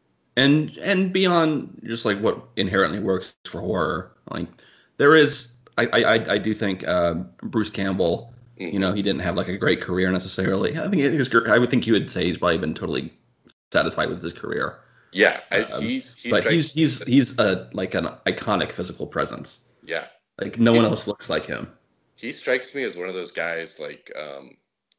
And and beyond just like what inherently works for horror, like there is, I I, I do think uh, Bruce Campbell, Mm-hmm. you know, he didn't have like a great career necessarily. I think his I would think you would say he's probably been totally satisfied with his career. Yeah, I, Um, he's he's but he's he's he's a like an iconic physical presence. Yeah, like no he's, one else looks like him. He strikes me as one of those guys like um,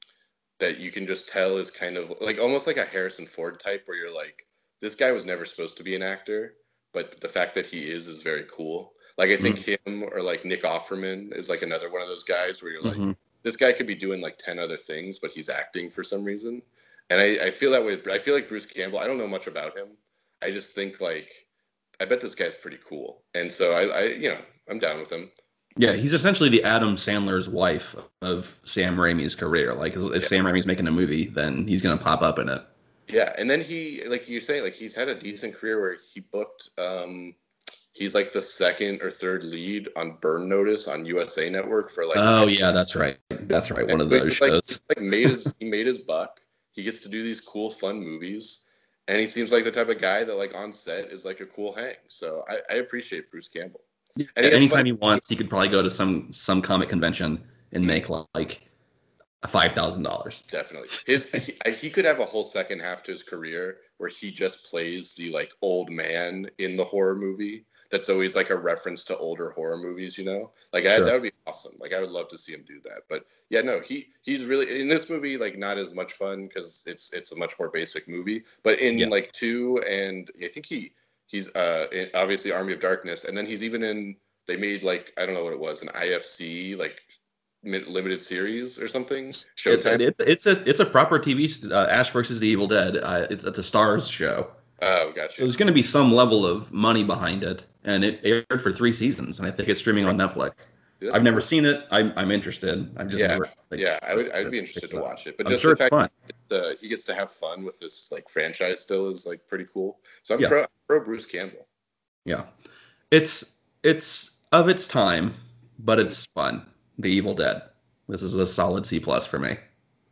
that you can just tell is kind of like almost like a Harrison Ford type, where you're like, this guy was never supposed to be an actor, but the fact that he is is very cool. Like I think mm-hmm. him or like Nick Offerman is like another one of those guys where you're like, mm-hmm. this guy could be doing like ten other things, but he's acting for some reason. And I, I feel that way. I feel like Bruce Campbell. I don't know much about him. I just think like, I bet this guy's pretty cool. And so I, I you know, I'm down with him. Yeah, he's essentially the Adam Sandler's wife of Sam Raimi's career. Like, if yeah. Sam Raimi's making a movie, then he's going to pop up in it. Yeah, and then he, like you say, like he's had a decent career where he booked, um, he's like the second or third lead on Burn Notice on U S A Network for like. Oh yeah, that's right. That's right. One of those like, shows. Like made his, he made his buck. He gets to do these cool, fun movies. And he seems like the type of guy that, like, on set is like a cool hang. So I, I appreciate Bruce Campbell. Yeah, and he anytime fun- he wants, he could probably go to some some comic convention and make like five thousand dollars. Definitely, his he, he could have a whole second half to his career where he just plays the like old man in the horror movie. That's always like a reference to older horror movies, you know. Like I, sure. that would be awesome. Like I would love to see him do that. But yeah, no, he he's really in this movie. Like not as much fun because it's it's a much more basic movie. But in yeah. like two, and I think he he's uh in, obviously Army of Darkness, and then he's even in. They made like I don't know what it was, an I F C like limited series or something. Showtime. It's, it's a it's a proper T V. Uh, Ash versus the Evil Dead. Uh, it's, it's a Stars show. Oh, gotcha. So there's going to be some level of money behind it, and it aired for three seasons, and I think it's streaming on Netflix. That's I've never cool. seen it. I'm I'm interested. I'm just yeah, never, like, yeah. I would I'd be interested to watch it. But I'm just sure the fact fun. that uh, he gets to have fun with this like franchise still is like pretty cool. So I'm yeah. pro pro Bruce Campbell. Yeah, it's it's of its time, but it's fun. The Evil Dead. This is a solid C plus for me.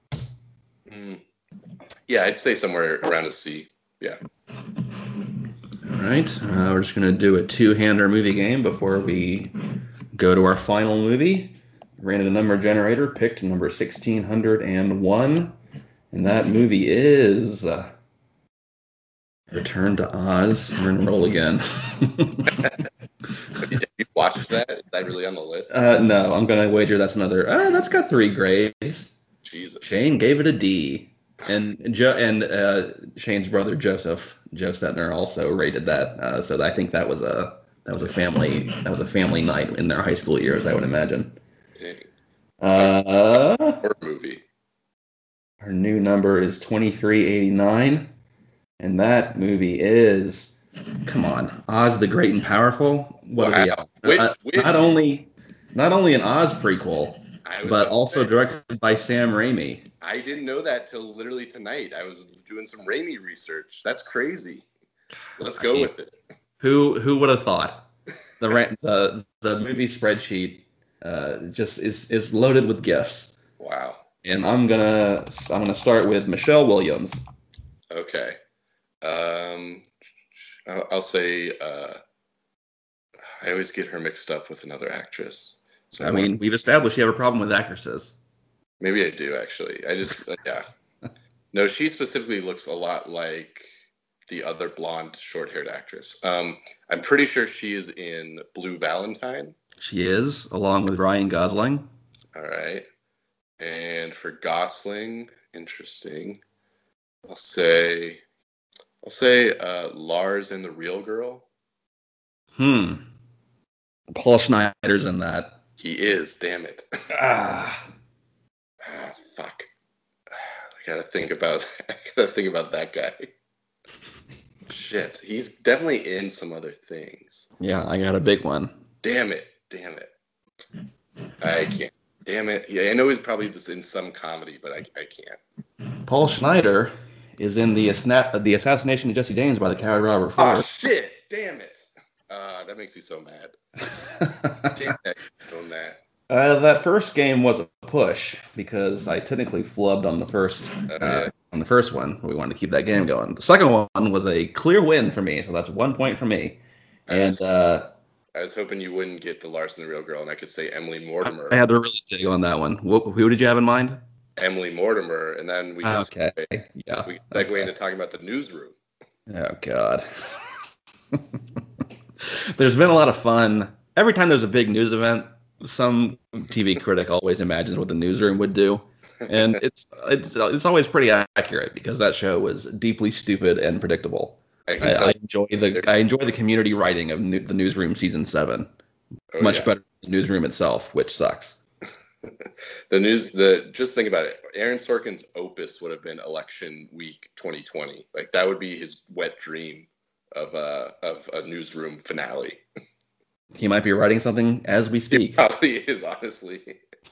Mm. Yeah, I'd say somewhere around a C. Yeah. All right, uh, we're just going to do a two-hander movie game before we go to our final movie. Ran a number generator, picked number sixteen oh one, and that movie is uh, Return to Oz. We're going to roll again. Have you watched that? Is that really on the list? Uh, no, I'm going to wager that's another. Uh, that's got three grades. Jesus. Shane gave it a D. And Joe and uh, Shane's brother Joseph Joe Setner also rated that. Uh, so I think that was a that was a family that was a family night in their high school years, I would imagine. Dang. Uh, Horror movie. Our new number is twenty-three eighty-nine, and that movie is, come on, Oz the Great and Powerful. What wow. are the odds? Which, uh, which? Not only not only an Oz prequel, but also say. directed by Sam Raimi. I didn't know that till literally tonight. I was doing some Raimi research. That's crazy. Let's go I mean, with it. Who who would have thought? The the the movie spreadsheet uh, just is is loaded with gifts. Wow. And I'm gonna I'm gonna start with Michelle Williams. Okay. Um, I'll, I'll say uh, I always get her mixed up with another actress. So I mean, we've established you have a problem with actresses. Maybe I do, actually. I just, yeah. No, she specifically looks a lot like the other blonde, short-haired actress. Um, I'm pretty sure she is in Blue Valentine. She is, along with Ryan Gosling. All right. And for Gosling, interesting. I'll say, I'll say uh, Lars and the Real Girl. Hmm. Paul Schneider's in that. He is, damn it. Ah. ah fuck. I gotta think about I gotta think about that guy. Shit, he's definitely in some other things. Yeah, I got a big one. Damn it! Damn it! I can't. Damn it! Yeah, I know he's probably just in some comedy, but I I can't. Paul Schneider is in the asna- the assassination of Jesse James by the coward Robert Ford. Oh shit! Damn it! Uh, that makes me so mad. Damn it! So mad. Uh, that first game was a push because I technically flubbed on the first Uh, uh, yeah. on the first one. We wanted to keep that game going. The second one was a clear win for me, so that's one point for me. I And was, uh, I was hoping you wouldn't get the Larson the Real Girl, and I could say Emily Mortimer. I had to really dig on that one. Who, who did you have in mind? Emily Mortimer, and then we can Okay, segue, yeah. we can segue okay. into talking about the newsroom. Oh God. There's been a lot of fun. Every time there's a big news event, some T V critic always imagines what the newsroom would do. And it's it's it's always pretty accurate because that show was deeply stupid and predictable. I can I, tell I enjoy the I enjoy the community writing of new, the newsroom season seven. oh, Much yeah. better than the newsroom itself, which sucks. The news, the just think about it. Aaron Sorkin's opus would have been Election Week twenty twenty. Like that would be his wet dream of a of a newsroom finale. He might be writing something as we He speak. probably is, honestly.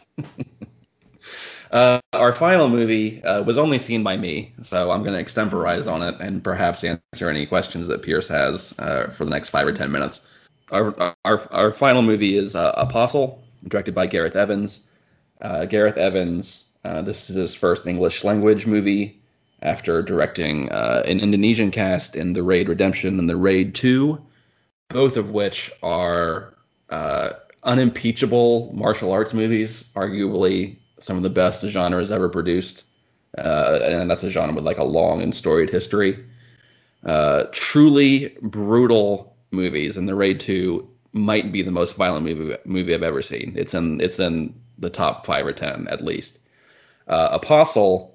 Uh, our final movie uh, was only seen by me, so I'm going to extemporize on it and perhaps answer any questions that Pierce has uh, for the next five or ten minutes. Our our, our final movie is uh, Apostle, directed by Gareth Evans. Uh, Gareth Evans, uh, this is his first English language movie after directing uh, an Indonesian cast in The Raid Redemption and The Raid two, both of which are uh, unimpeachable martial arts movies, arguably some of the best the genre has ever produced. Uh, and that's a genre with like a long and storied history. Uh, truly brutal movies, and The Raid two might be the most violent movie movie I've ever seen. It's in it's in the top five or ten at least. Uh, Apostle,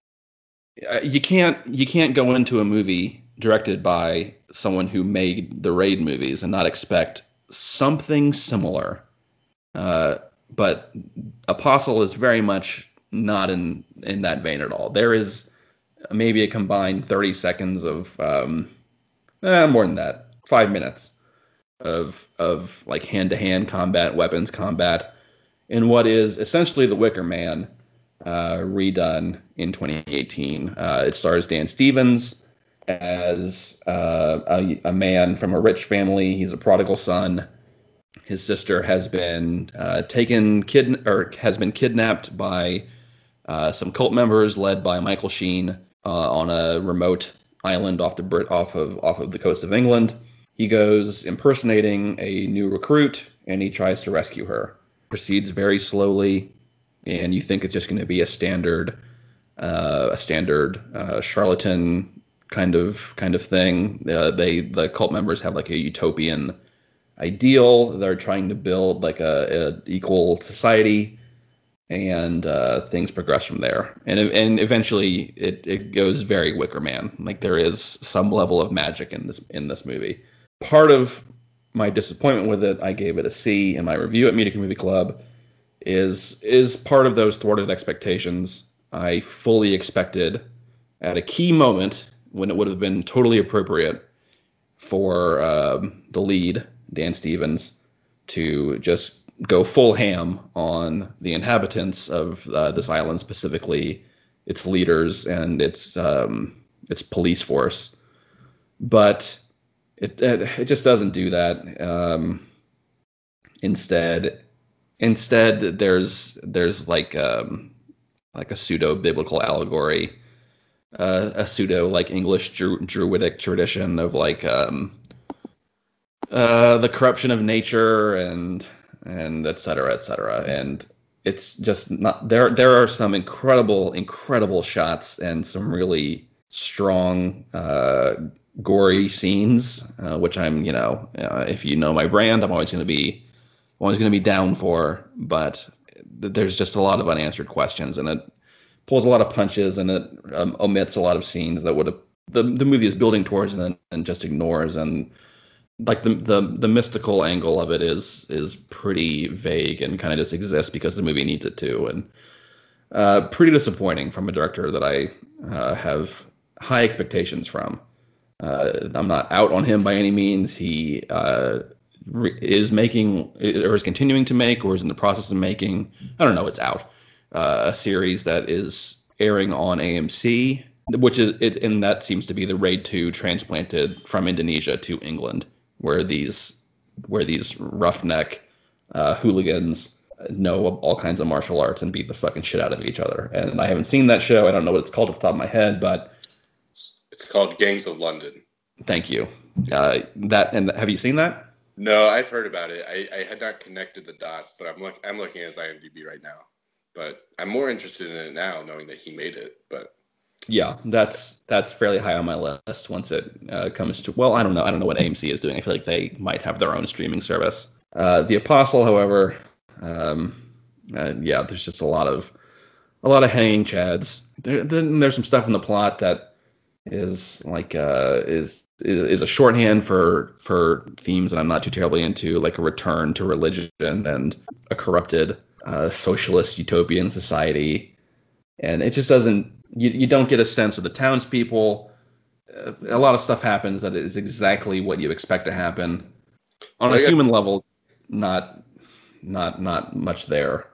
you can't you can't go into a movie directed by someone who made the Raid movies and not expect something similar. Uh, but Apostle is very much not in in that vein at all. There is maybe a combined thirty seconds of um, eh, more than that, five minutes of of like hand to hand combat, weapons combat, in what is essentially The Wicker Man uh, redone in twenty eighteen. Uh, it stars Dan Stevens as uh, a, a man from a rich family. He's a prodigal son. His sister has been uh, taken, kid or has been kidnapped by uh, some cult members led by Michael Sheen uh, on a remote island off the Brit off of off of the coast of England. He goes impersonating a new recruit, and he tries to rescue her. Proceeds very slowly, and you think it's just going to be a standard, uh, a standard uh, charlatan kind of kind of thing. Uh, they the cult members have like a utopian ideal. They're trying to build like a, a equal society, and uh, things progress from there. And and eventually it, it goes very Wicker Man. Like there is some level of magic in this in this movie. Part of my disappointment with it, I gave it a C in my review at Media Movie Club, is is part of those thwarted expectations. I fully expected at a key moment when it would have been totally appropriate for um, the lead, Dan Stevens, to just go full ham on the inhabitants of uh, this island, specifically its leaders and its um, its police force. But it, it it just doesn't do that. Um, instead, instead there's there's like um, like a pseudo biblical allegory, uh, a pseudo like English Dru- Druidic tradition of like um, uh, the corruption of nature and and et cetera, et cetera. And it's just not there. There are some incredible, incredible shots and some really strong, uh, gory scenes, uh, which I'm, you know, uh, if you know my brand, I'm always going to be, always going to be down for. But there's just a lot of unanswered questions, and it pulls a lot of punches, and it um, omits a lot of scenes that would have the the movie is building towards, and then and just ignores. And like the, the the mystical angle of it is is pretty vague and kind of just exists because the movie needs it to. And Uh, pretty disappointing from a director that I uh, have high expectations from. Uh, I'm not out on him by any means. He uh, re- is making, or is continuing to make, or is in the process of making. I don't know. It's out. Uh, a series that is airing on A M C, which is it, and that seems to be the Raid two transplanted from Indonesia to England, where these where these roughneck uh, hooligans know all kinds of martial arts and beat the fucking shit out of each other. And I haven't seen that show. I don't know what it's called off the top of my head, but It's called Gangs of London. thank you. Uh, that and have you seen that? No, I've heard about it. I, I had not connected the dots, but I'm look I'm looking at his IMDb right now. But I'm more interested in it now, knowing that he made it. But Yeah, that's that's fairly high on my list once it uh, comes to. Well, I don't know. I don't know what A M C is doing. I feel like they might have their own streaming service. Uh, the Apostle, however, um, uh, yeah, there's just a lot of a lot of hanging chads. There, then there's some stuff in the plot that is like uh, is, is is a shorthand for for themes that I'm not too terribly into, like a return to religion and a corrupted uh, socialist utopian society, and it just doesn't. You you don't get a sense of the townspeople. Uh, a lot of stuff happens that is exactly what you expect to happen. On So a I got- human level, not not not much there.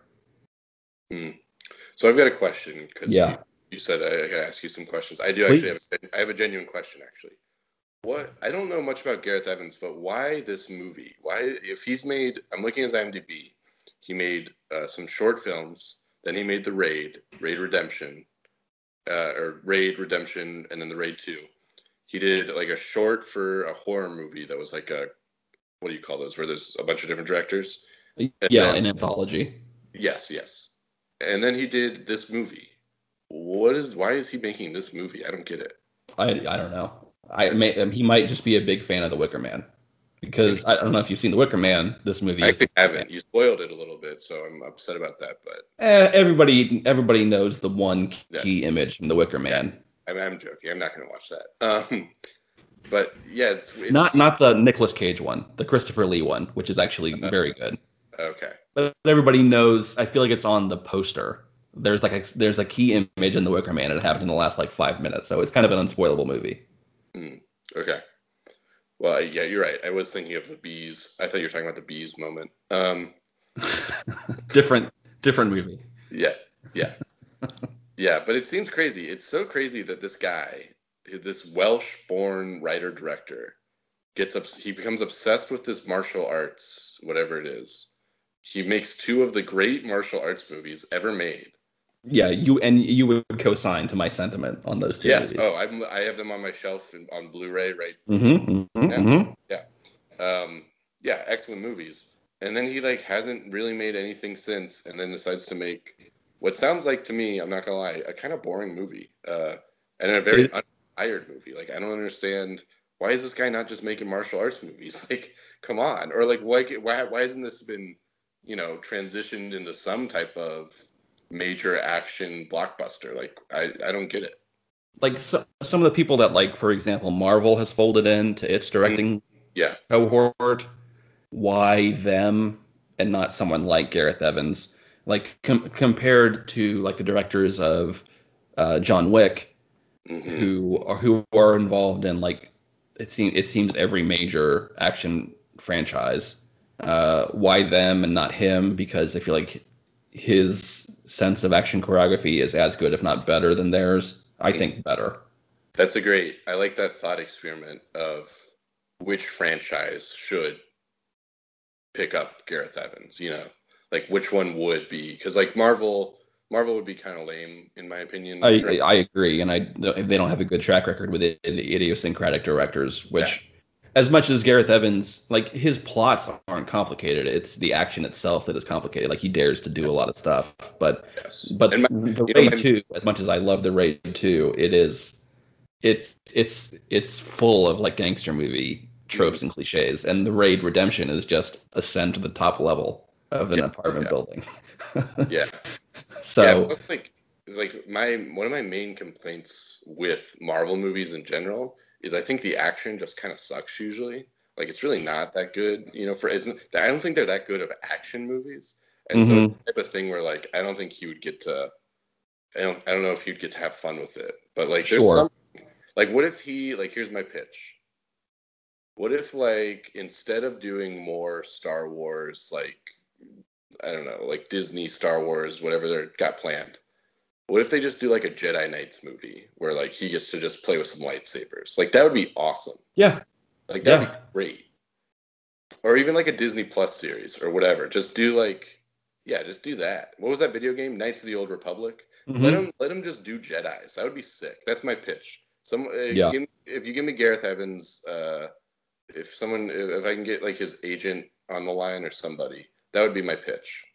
hmm. So I've got a question because Yeah. you, you said I, I got to ask you some questions. I do actually have, Please. I have a genuine question actually. What I don't know much about Gareth Evans, but why this movie? Why, if he's made, I'm looking at his IMDb, he made uh, some short films, then he made The Raid, Raid Redemption, uh, or Raid Redemption, and then The Raid two. He did like a short for a horror movie that was like a, what do you call those, where there's a bunch of different directors? And Yeah, then- an anthology. Yes, yes. And then he did this movie. What is, why is he making this movie? I don't get it. I I don't know. I may, um, he might just be a big fan of The Wicker Man, because I don't know if you've seen The Wicker Man. This movie, I is, actually haven't. You spoiled it a little bit, so I'm upset about that. But eh, everybody everybody knows the one Yeah. key image from The Wicker Man. I'm, I'm joking. I'm not going to watch that. Um, but yeah, it's, it's Not not the Nicolas Cage one, the Christopher Lee one, which is actually Uh-huh. very good. okay. But everybody knows. I feel like it's on the poster. There's like a, there's a key image in The Wicker Man, and it happened in the last like five minutes. So it's kind of an unspoilable movie. Hmm. Okay. Well, yeah, you're right. I was thinking of the bees. I thought you were talking about the bees moment. Um, different different movie. yeah, yeah, yeah. But it seems crazy. It's so crazy that this guy, this Welsh-born writer-director, gets up. He becomes obsessed with this martial arts, whatever it is. He makes two of the great martial arts movies ever made. Yeah, you and you would co-sign to my sentiment on those two Yes. movies. Oh, I'm, I have them on my shelf and on Blu-ray, right? Mm-hmm, mm-hmm, Yeah. mm-hmm. Um, yeah, excellent movies. And then he like hasn't really made anything since, and then decides to make what sounds like to me, I'm not gonna lie, a kind of boring movie, uh, and a very uninspired movie. Like I don't understand, why is this guy not just making martial arts movies? Like, come on, or like why why why hasn't this been, you know, transitioned into some type of major action blockbuster? Like I I don't get it. Like so, some of the people that, like, for example, Marvel has folded into its directing Yeah. cohort. Why them and not someone like Gareth Evans? Like com- compared to like the directors of uh, John Wick, Mhm. who are who are involved in like it seems it seems every major action franchise. Uh, why them and not him? Because I feel like his sense of action choreography is as good, if not better, than theirs. I think better. That's a great. I like that thought experiment of which franchise should pick up Gareth Evans. You know, like which one would be, because like Marvel, Marvel would be kind of lame in my opinion. I I agree, and I they don't have a good track record with it, idiosyncratic directors. Which, as much as Gareth Evans, like his plots aren't complicated, it's the action itself that is complicated. Like he dares to do a lot of stuff, but Yes. but And my- the you know, Raid my- two, as much as I love the Raid two, it is it's it's it's full of like gangster movie tropes and cliches, and the Raid Redemption is just ascend to the top level of an Yeah, apartment yeah. building. yeah. So yeah, plus, like like my one of my main complaints with Marvel movies in general is I think the action just kind of sucks usually. Like it's really not that good, you know. For isn't I don't think they're that good of action movies, and so Mhm. it's the type of thing where like I don't think he would get to I don't I don't know if you'd get to have fun with it, but like there's Sure. some like what if he like here's my pitch. What if like instead of doing more Star Wars like I don't know, like Disney Star Wars whatever they got planned. What if they just do like a Jedi Knights movie where like he gets to just play with some lightsabers? Like that would be awesome. Yeah. Like that would Yeah. be great. Or even like a Disney Plus series or whatever. Just do like yeah, just do that. What was that video game? Knights of the Old Republic? Mhm. Let him let him just do Jedis. That would be sick. That's my pitch. Some uh, Yeah. give, if you give me Gareth Evans, uh, if someone if I can get like his agent on the line or somebody, that would be my pitch.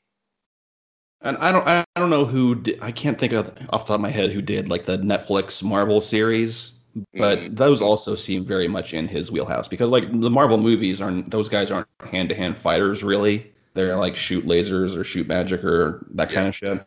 And I don't, I don't know who did, I can't think of off the top of my head who did like the Netflix Marvel series, but Mhm. those also seem very much in his wheelhouse because like the Marvel movies aren't, those guys aren't hand to hand fighters really. They're like shoot lasers or shoot magic or that Yeah. kind of shit.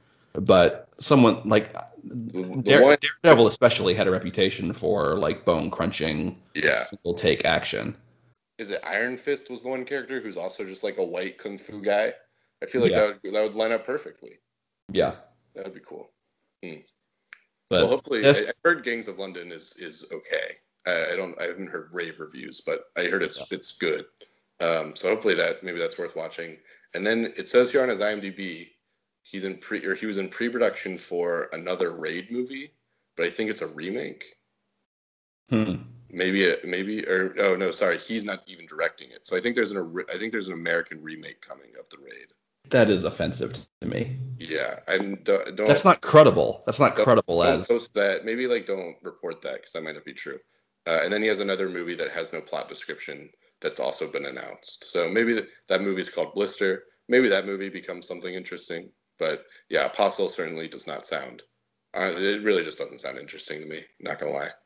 But someone like The Dare, one, Daredevil especially had a reputation for like bone crunching, yeah. single take action. Is it Iron Fist was the one character who's also just like a white kung fu guy? I feel like Yeah. that would that would line up perfectly. Yeah. That would be cool. Hmm. But Well, hopefully, this, I, I heard Gangs of London is is okay. I, I don't, I haven't heard rave reviews, but I heard it's Yeah. it's good. Um, so hopefully that maybe that's worth watching. And then it says here on his IMDb, he's in pre or he was in pre-production for another Raid movie, but I think it's a remake. hmm. Maybe a, maybe or oh no, sorry, he's not even directing it. So I think there's an I think there's an American remake coming of the Raid. That is offensive to me. Yeah, I don't. don't That's not credible. That's not Don't- credible Don't as post that. Maybe like don't report that because that might not be true. Uh, and then he has another movie that has no plot description that's also been announced. So maybe that, that movie is called Blister. Maybe that movie becomes something interesting. But yeah, Apostle certainly does not sound. Uh, it really just doesn't sound interesting to me. Not gonna lie.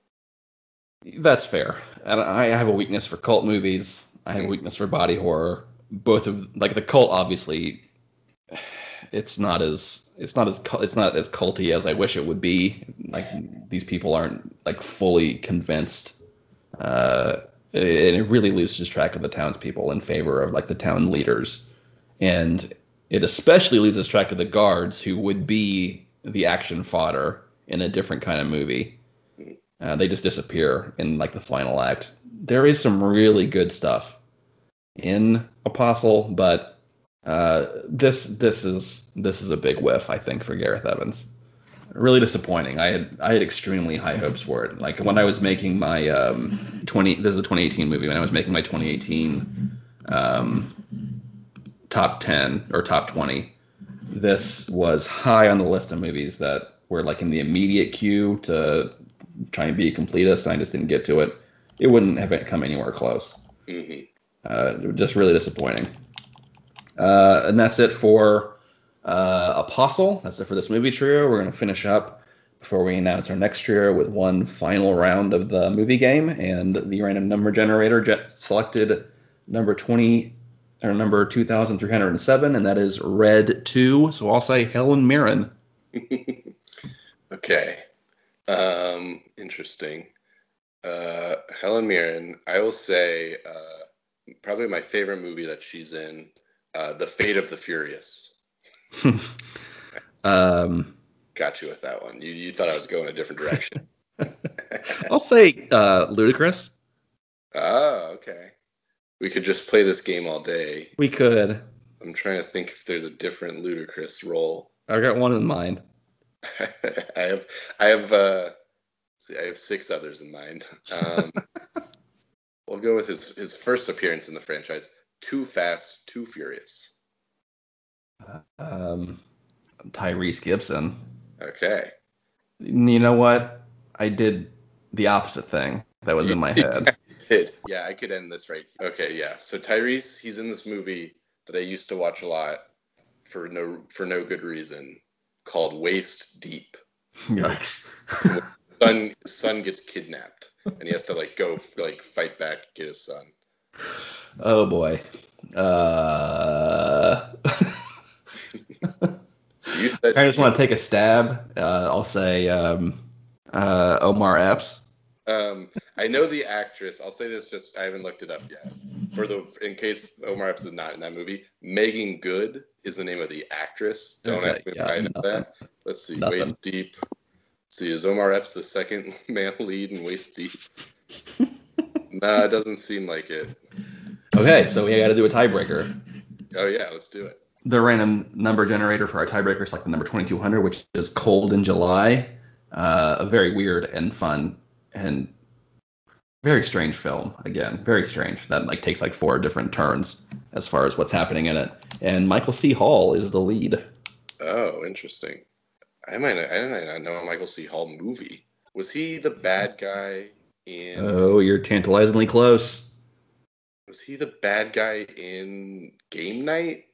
That's fair. And I have a weakness for cult movies. I have a weakness for body horror. Both of like the cult, obviously, it's not as it's not as cul- it's not as culty as I wish it would be. Like these people aren't like fully convinced, uh, and it really loses track of the townspeople in favor of like the town leaders, and it especially loses track of the guards who would be the action fodder in a different kind of movie. Uh, they just disappear in like the final act. There is some really good stuff in Apostle, but uh, this this is this is a big whiff, I think, for Gareth Evans. Really disappointing. I had I had extremely high hopes for it. Like when I was making my um, twenty, this is a twenty eighteen movie. When I was making my twenty eighteen um, top ten or top twenty, this was high on the list of movies that were like in the immediate queue to try and be a completist. I just didn't get to it. It wouldn't have come anywhere close. Mm-hmm. Uh, just really disappointing. Uh, and that's it for uh, Apostle. That's it for this movie trio. We're going to finish up before we announce our next trio with one final round of the movie game. And the random number generator jet selected number twenty or number two thousand three hundred seven, and that is Red two. So I'll say Helen Mirren. Okay. Um, interesting. Uh, Helen Mirren, I will say uh, probably my favorite movie that she's in, uh, The Fate of the Furious. um, Got you with that one. You you thought I was going a different direction. I'll say uh, Ludacris. Oh, okay. We could just play this game all day. We could. I'm trying to think if there's a different Ludacris role. I got one in mind. I have I have uh see, I have six others in mind. Um, we'll go with his his first appearance in the franchise. Too Fast, Too Furious. Um, Tyrese Gibson. Okay. You know what? I did the opposite thing that was in my head. Hit. Yeah, I could end this right. Okay, yeah. So Tyrese, he's in this movie that I used to watch a lot for no for no good reason, called Waist Deep. Yikes. Son son gets kidnapped and he has to like go like fight back, get his son. Oh boy. Uh... You said I just want to take a stab. Uh, I'll say um, uh, Omar Epps. Um, I know the actress. I'll say this just I haven't looked it up yet. For the in case Omar Epps is not in that movie, Megan Good is the name of the actress. Don't Okay, ask me yeah, if I know nothing. that. Let's see. Nothing. Waist Deep. Let's see, is Omar Epps the second male lead in Waist Deep? Nah, it doesn't seem like it. Okay, so we got to do a tiebreaker. Oh yeah, let's do it. The random number generator for our tiebreaker is like the number twenty-two hundred, which is Cold in July. Uh, a very weird and fun and very strange film. Again, very strange. That like takes like four different turns as far as what's happening in it. And Michael C. Hall is the lead. Oh, interesting. I might not, I might not know a Michael C. Hall movie. Was he the bad guy in? Oh, you're tantalizingly close. Was he the bad guy in Game Night?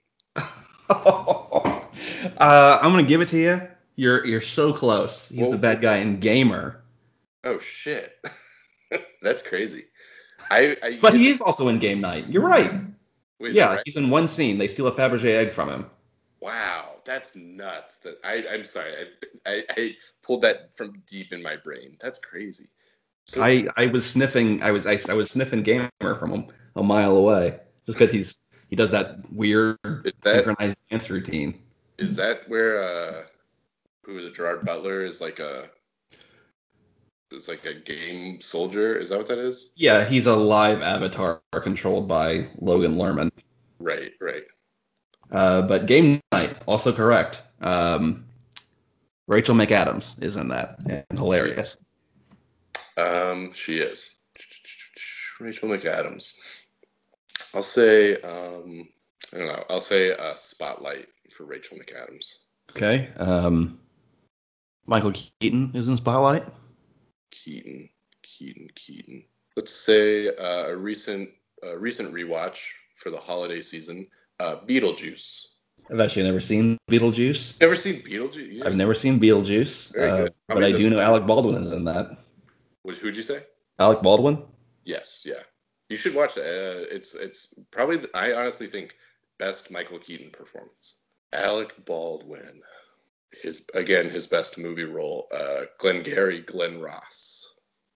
uh, I'm gonna give it to you. You're you're so close. He's Well, the bad guy in Gamer. Oh shit, that's crazy. I, I But is he it- is also in Game Night. You're right. wait, is Yeah, that right? he's in one scene. They steal a Fabergé egg from him. Wow, that's nuts. That I I'm sorry. I, I I pulled that from deep in my brain. That's crazy. So I, I was sniffing. I was I, I was sniffing Gamer from a, a mile away just because he's he does that weird Is that- synchronized dance routine. is that where uh who is it? Gerard Butler is like a is like a game soldier. Is that what that is? Yeah, he's a live avatar controlled by Logan Lerman. Right, right. Uh, but Game Night also correct. Um, Rachel McAdams is in that and hilarious. Um, she is Rachel McAdams. I'll say um I don't know. I'll say uh, Spotlight for Rachel McAdams. Okay. Um, Michael Keaton is in Spotlight. Keaton, Keaton, Keaton. Let's say uh, a recent uh, recent rewatch for the holiday season. Uh, Beetlejuice. I've actually never seen Beetlejuice. Never seen Beetlejuice? Yes. I've never seen Beetlejuice, Very uh, good. but Probably I the- do know Alec Baldwin is in that. Wh- Who'd you say? Alec Baldwin? Yes, yeah. You should watch it. Uh, it's it's probably the, I honestly think best Michael Keaton performance. Alec Baldwin. His again his best movie role. Uh, Glengarry Glen Ross.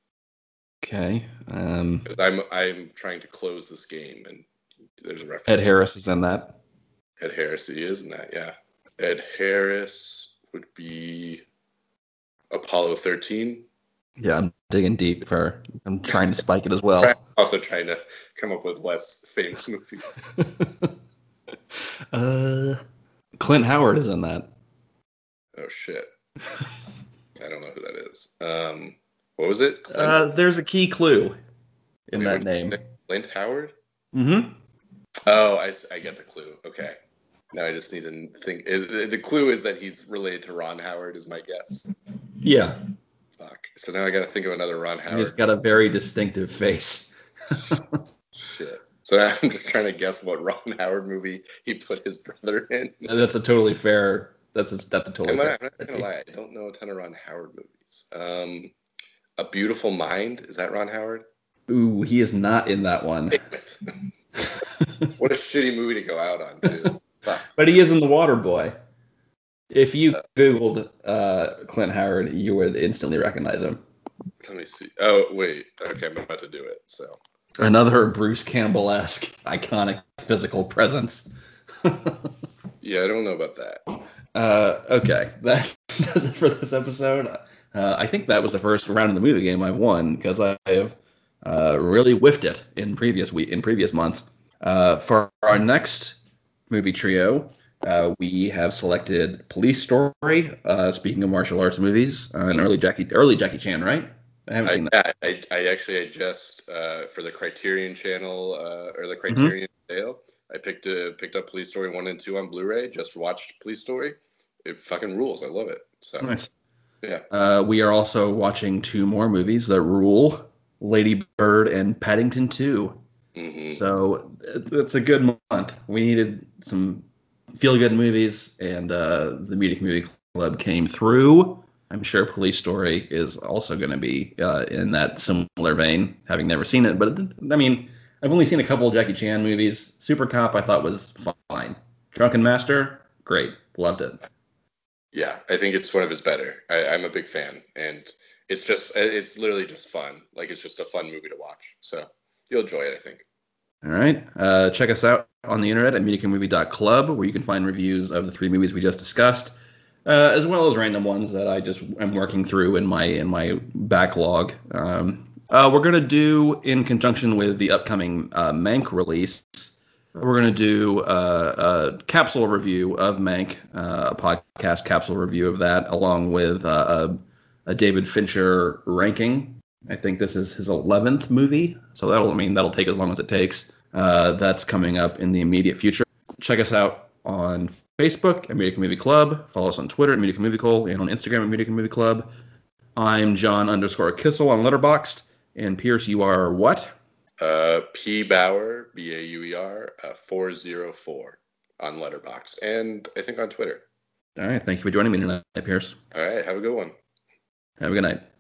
Okay. Um, 'Cause I'm I'm trying to close this game and there's a reference. Ed Harris is in that. Ed Harris, he is in that, yeah. Ed Harris would be Apollo thirteen. Yeah, I'm digging deep for. I'm trying to spike it as well. I'm also trying to come up with less famous movies. uh, Clint Howard is in that. Oh shit, I don't know who that is. Um, what was it? Clint, Uh, there's a key clue in Wait, that what- name. Clint Howard. Mm-hmm. Oh, I, s- I get the clue. Okay, now I just need to think. The, the clue is that he's related to Ron Howard. Is my guess. Yeah, Fuck. So now I got to think of another Ron he's Howard. got a very distinctive face. Shit. So now I'm just trying to guess what Ron Howard movie he put his brother in. And that's a totally fair. That's a, that's a totally I'm not, fair. I'm not gonna lie, I don't know a ton of Ron Howard movies. Um, A Beautiful Mind, is that Ron Howard? Ooh, he is not in that one. Damn it. What a shitty movie to go out on, too. Fuck. But he is in The Water Boy. If you Uh, Googled uh, Clint Howard, you would instantly recognize him. Let me see. Oh, wait. Okay, I'm about to do it. So, Another Bruce Campbell-esque iconic physical presence. yeah, I don't know about that. Uh, okay, that does it for this episode. Uh, I think that was the first round of the movie game I've won because I have uh, really whiffed it in previous week in previous months. Uh, for our next movie trio, uh, we have selected Police Story. Uh, speaking of martial arts movies, uh, an early Jackie early Jackie Chan, right? I haven't seen I, that. yeah, I, I actually I just uh, for the Criterion channel uh, or the Criterion sale, I picked uh, picked up Police Story one and two on Blu-ray. Just watched Police Story. It fucking rules. I love it. So Nice. yeah. Uh, we are also watching two more movies that rule: Lady Bird and Paddington Two. hmm So it- it's a good month. We needed some feel-good movies, and uh, the Media Movie Club came through. I'm sure Police Story is also going to be uh, in that similar vein, having never seen it. But I mean, I've only seen a couple of Jackie Chan movies. Super Cop I thought was fine. Drunken Master, great, loved it. Yeah, I think it's one of his better. I, I'm a big fan, and it's just it's literally just fun. Like it's just a fun movie to watch. So you'll enjoy it, I think. All right. Uh, check us out on the internet at medica movie dot club, where you can find reviews of the three movies we just discussed, uh, as well as random ones that I just am working through in my in my backlog. Um, uh, we're gonna do, in conjunction with the upcoming uh, Mank release, we're gonna do uh, a capsule review of Mank, uh, a podcast capsule review of that, along with uh, a, a David Fincher ranking. I think this is his eleventh movie, so that'll I mean that'll take as long as it takes. Uh, that's coming up in the immediate future. Check us out on Facebook at Medica Movie Club. Follow us on Twitter at Medica Movie Club and on Instagram at Medica Movie Club. I'm John underscore Kissel on Letterboxd. And Pierce, you are what? Uh, P Bauer, B A U E R, uh, four oh four on Letterboxd, and I think on Twitter. All right. Thank you for joining me tonight, Pierce. All right. Have a good one. Have a good night.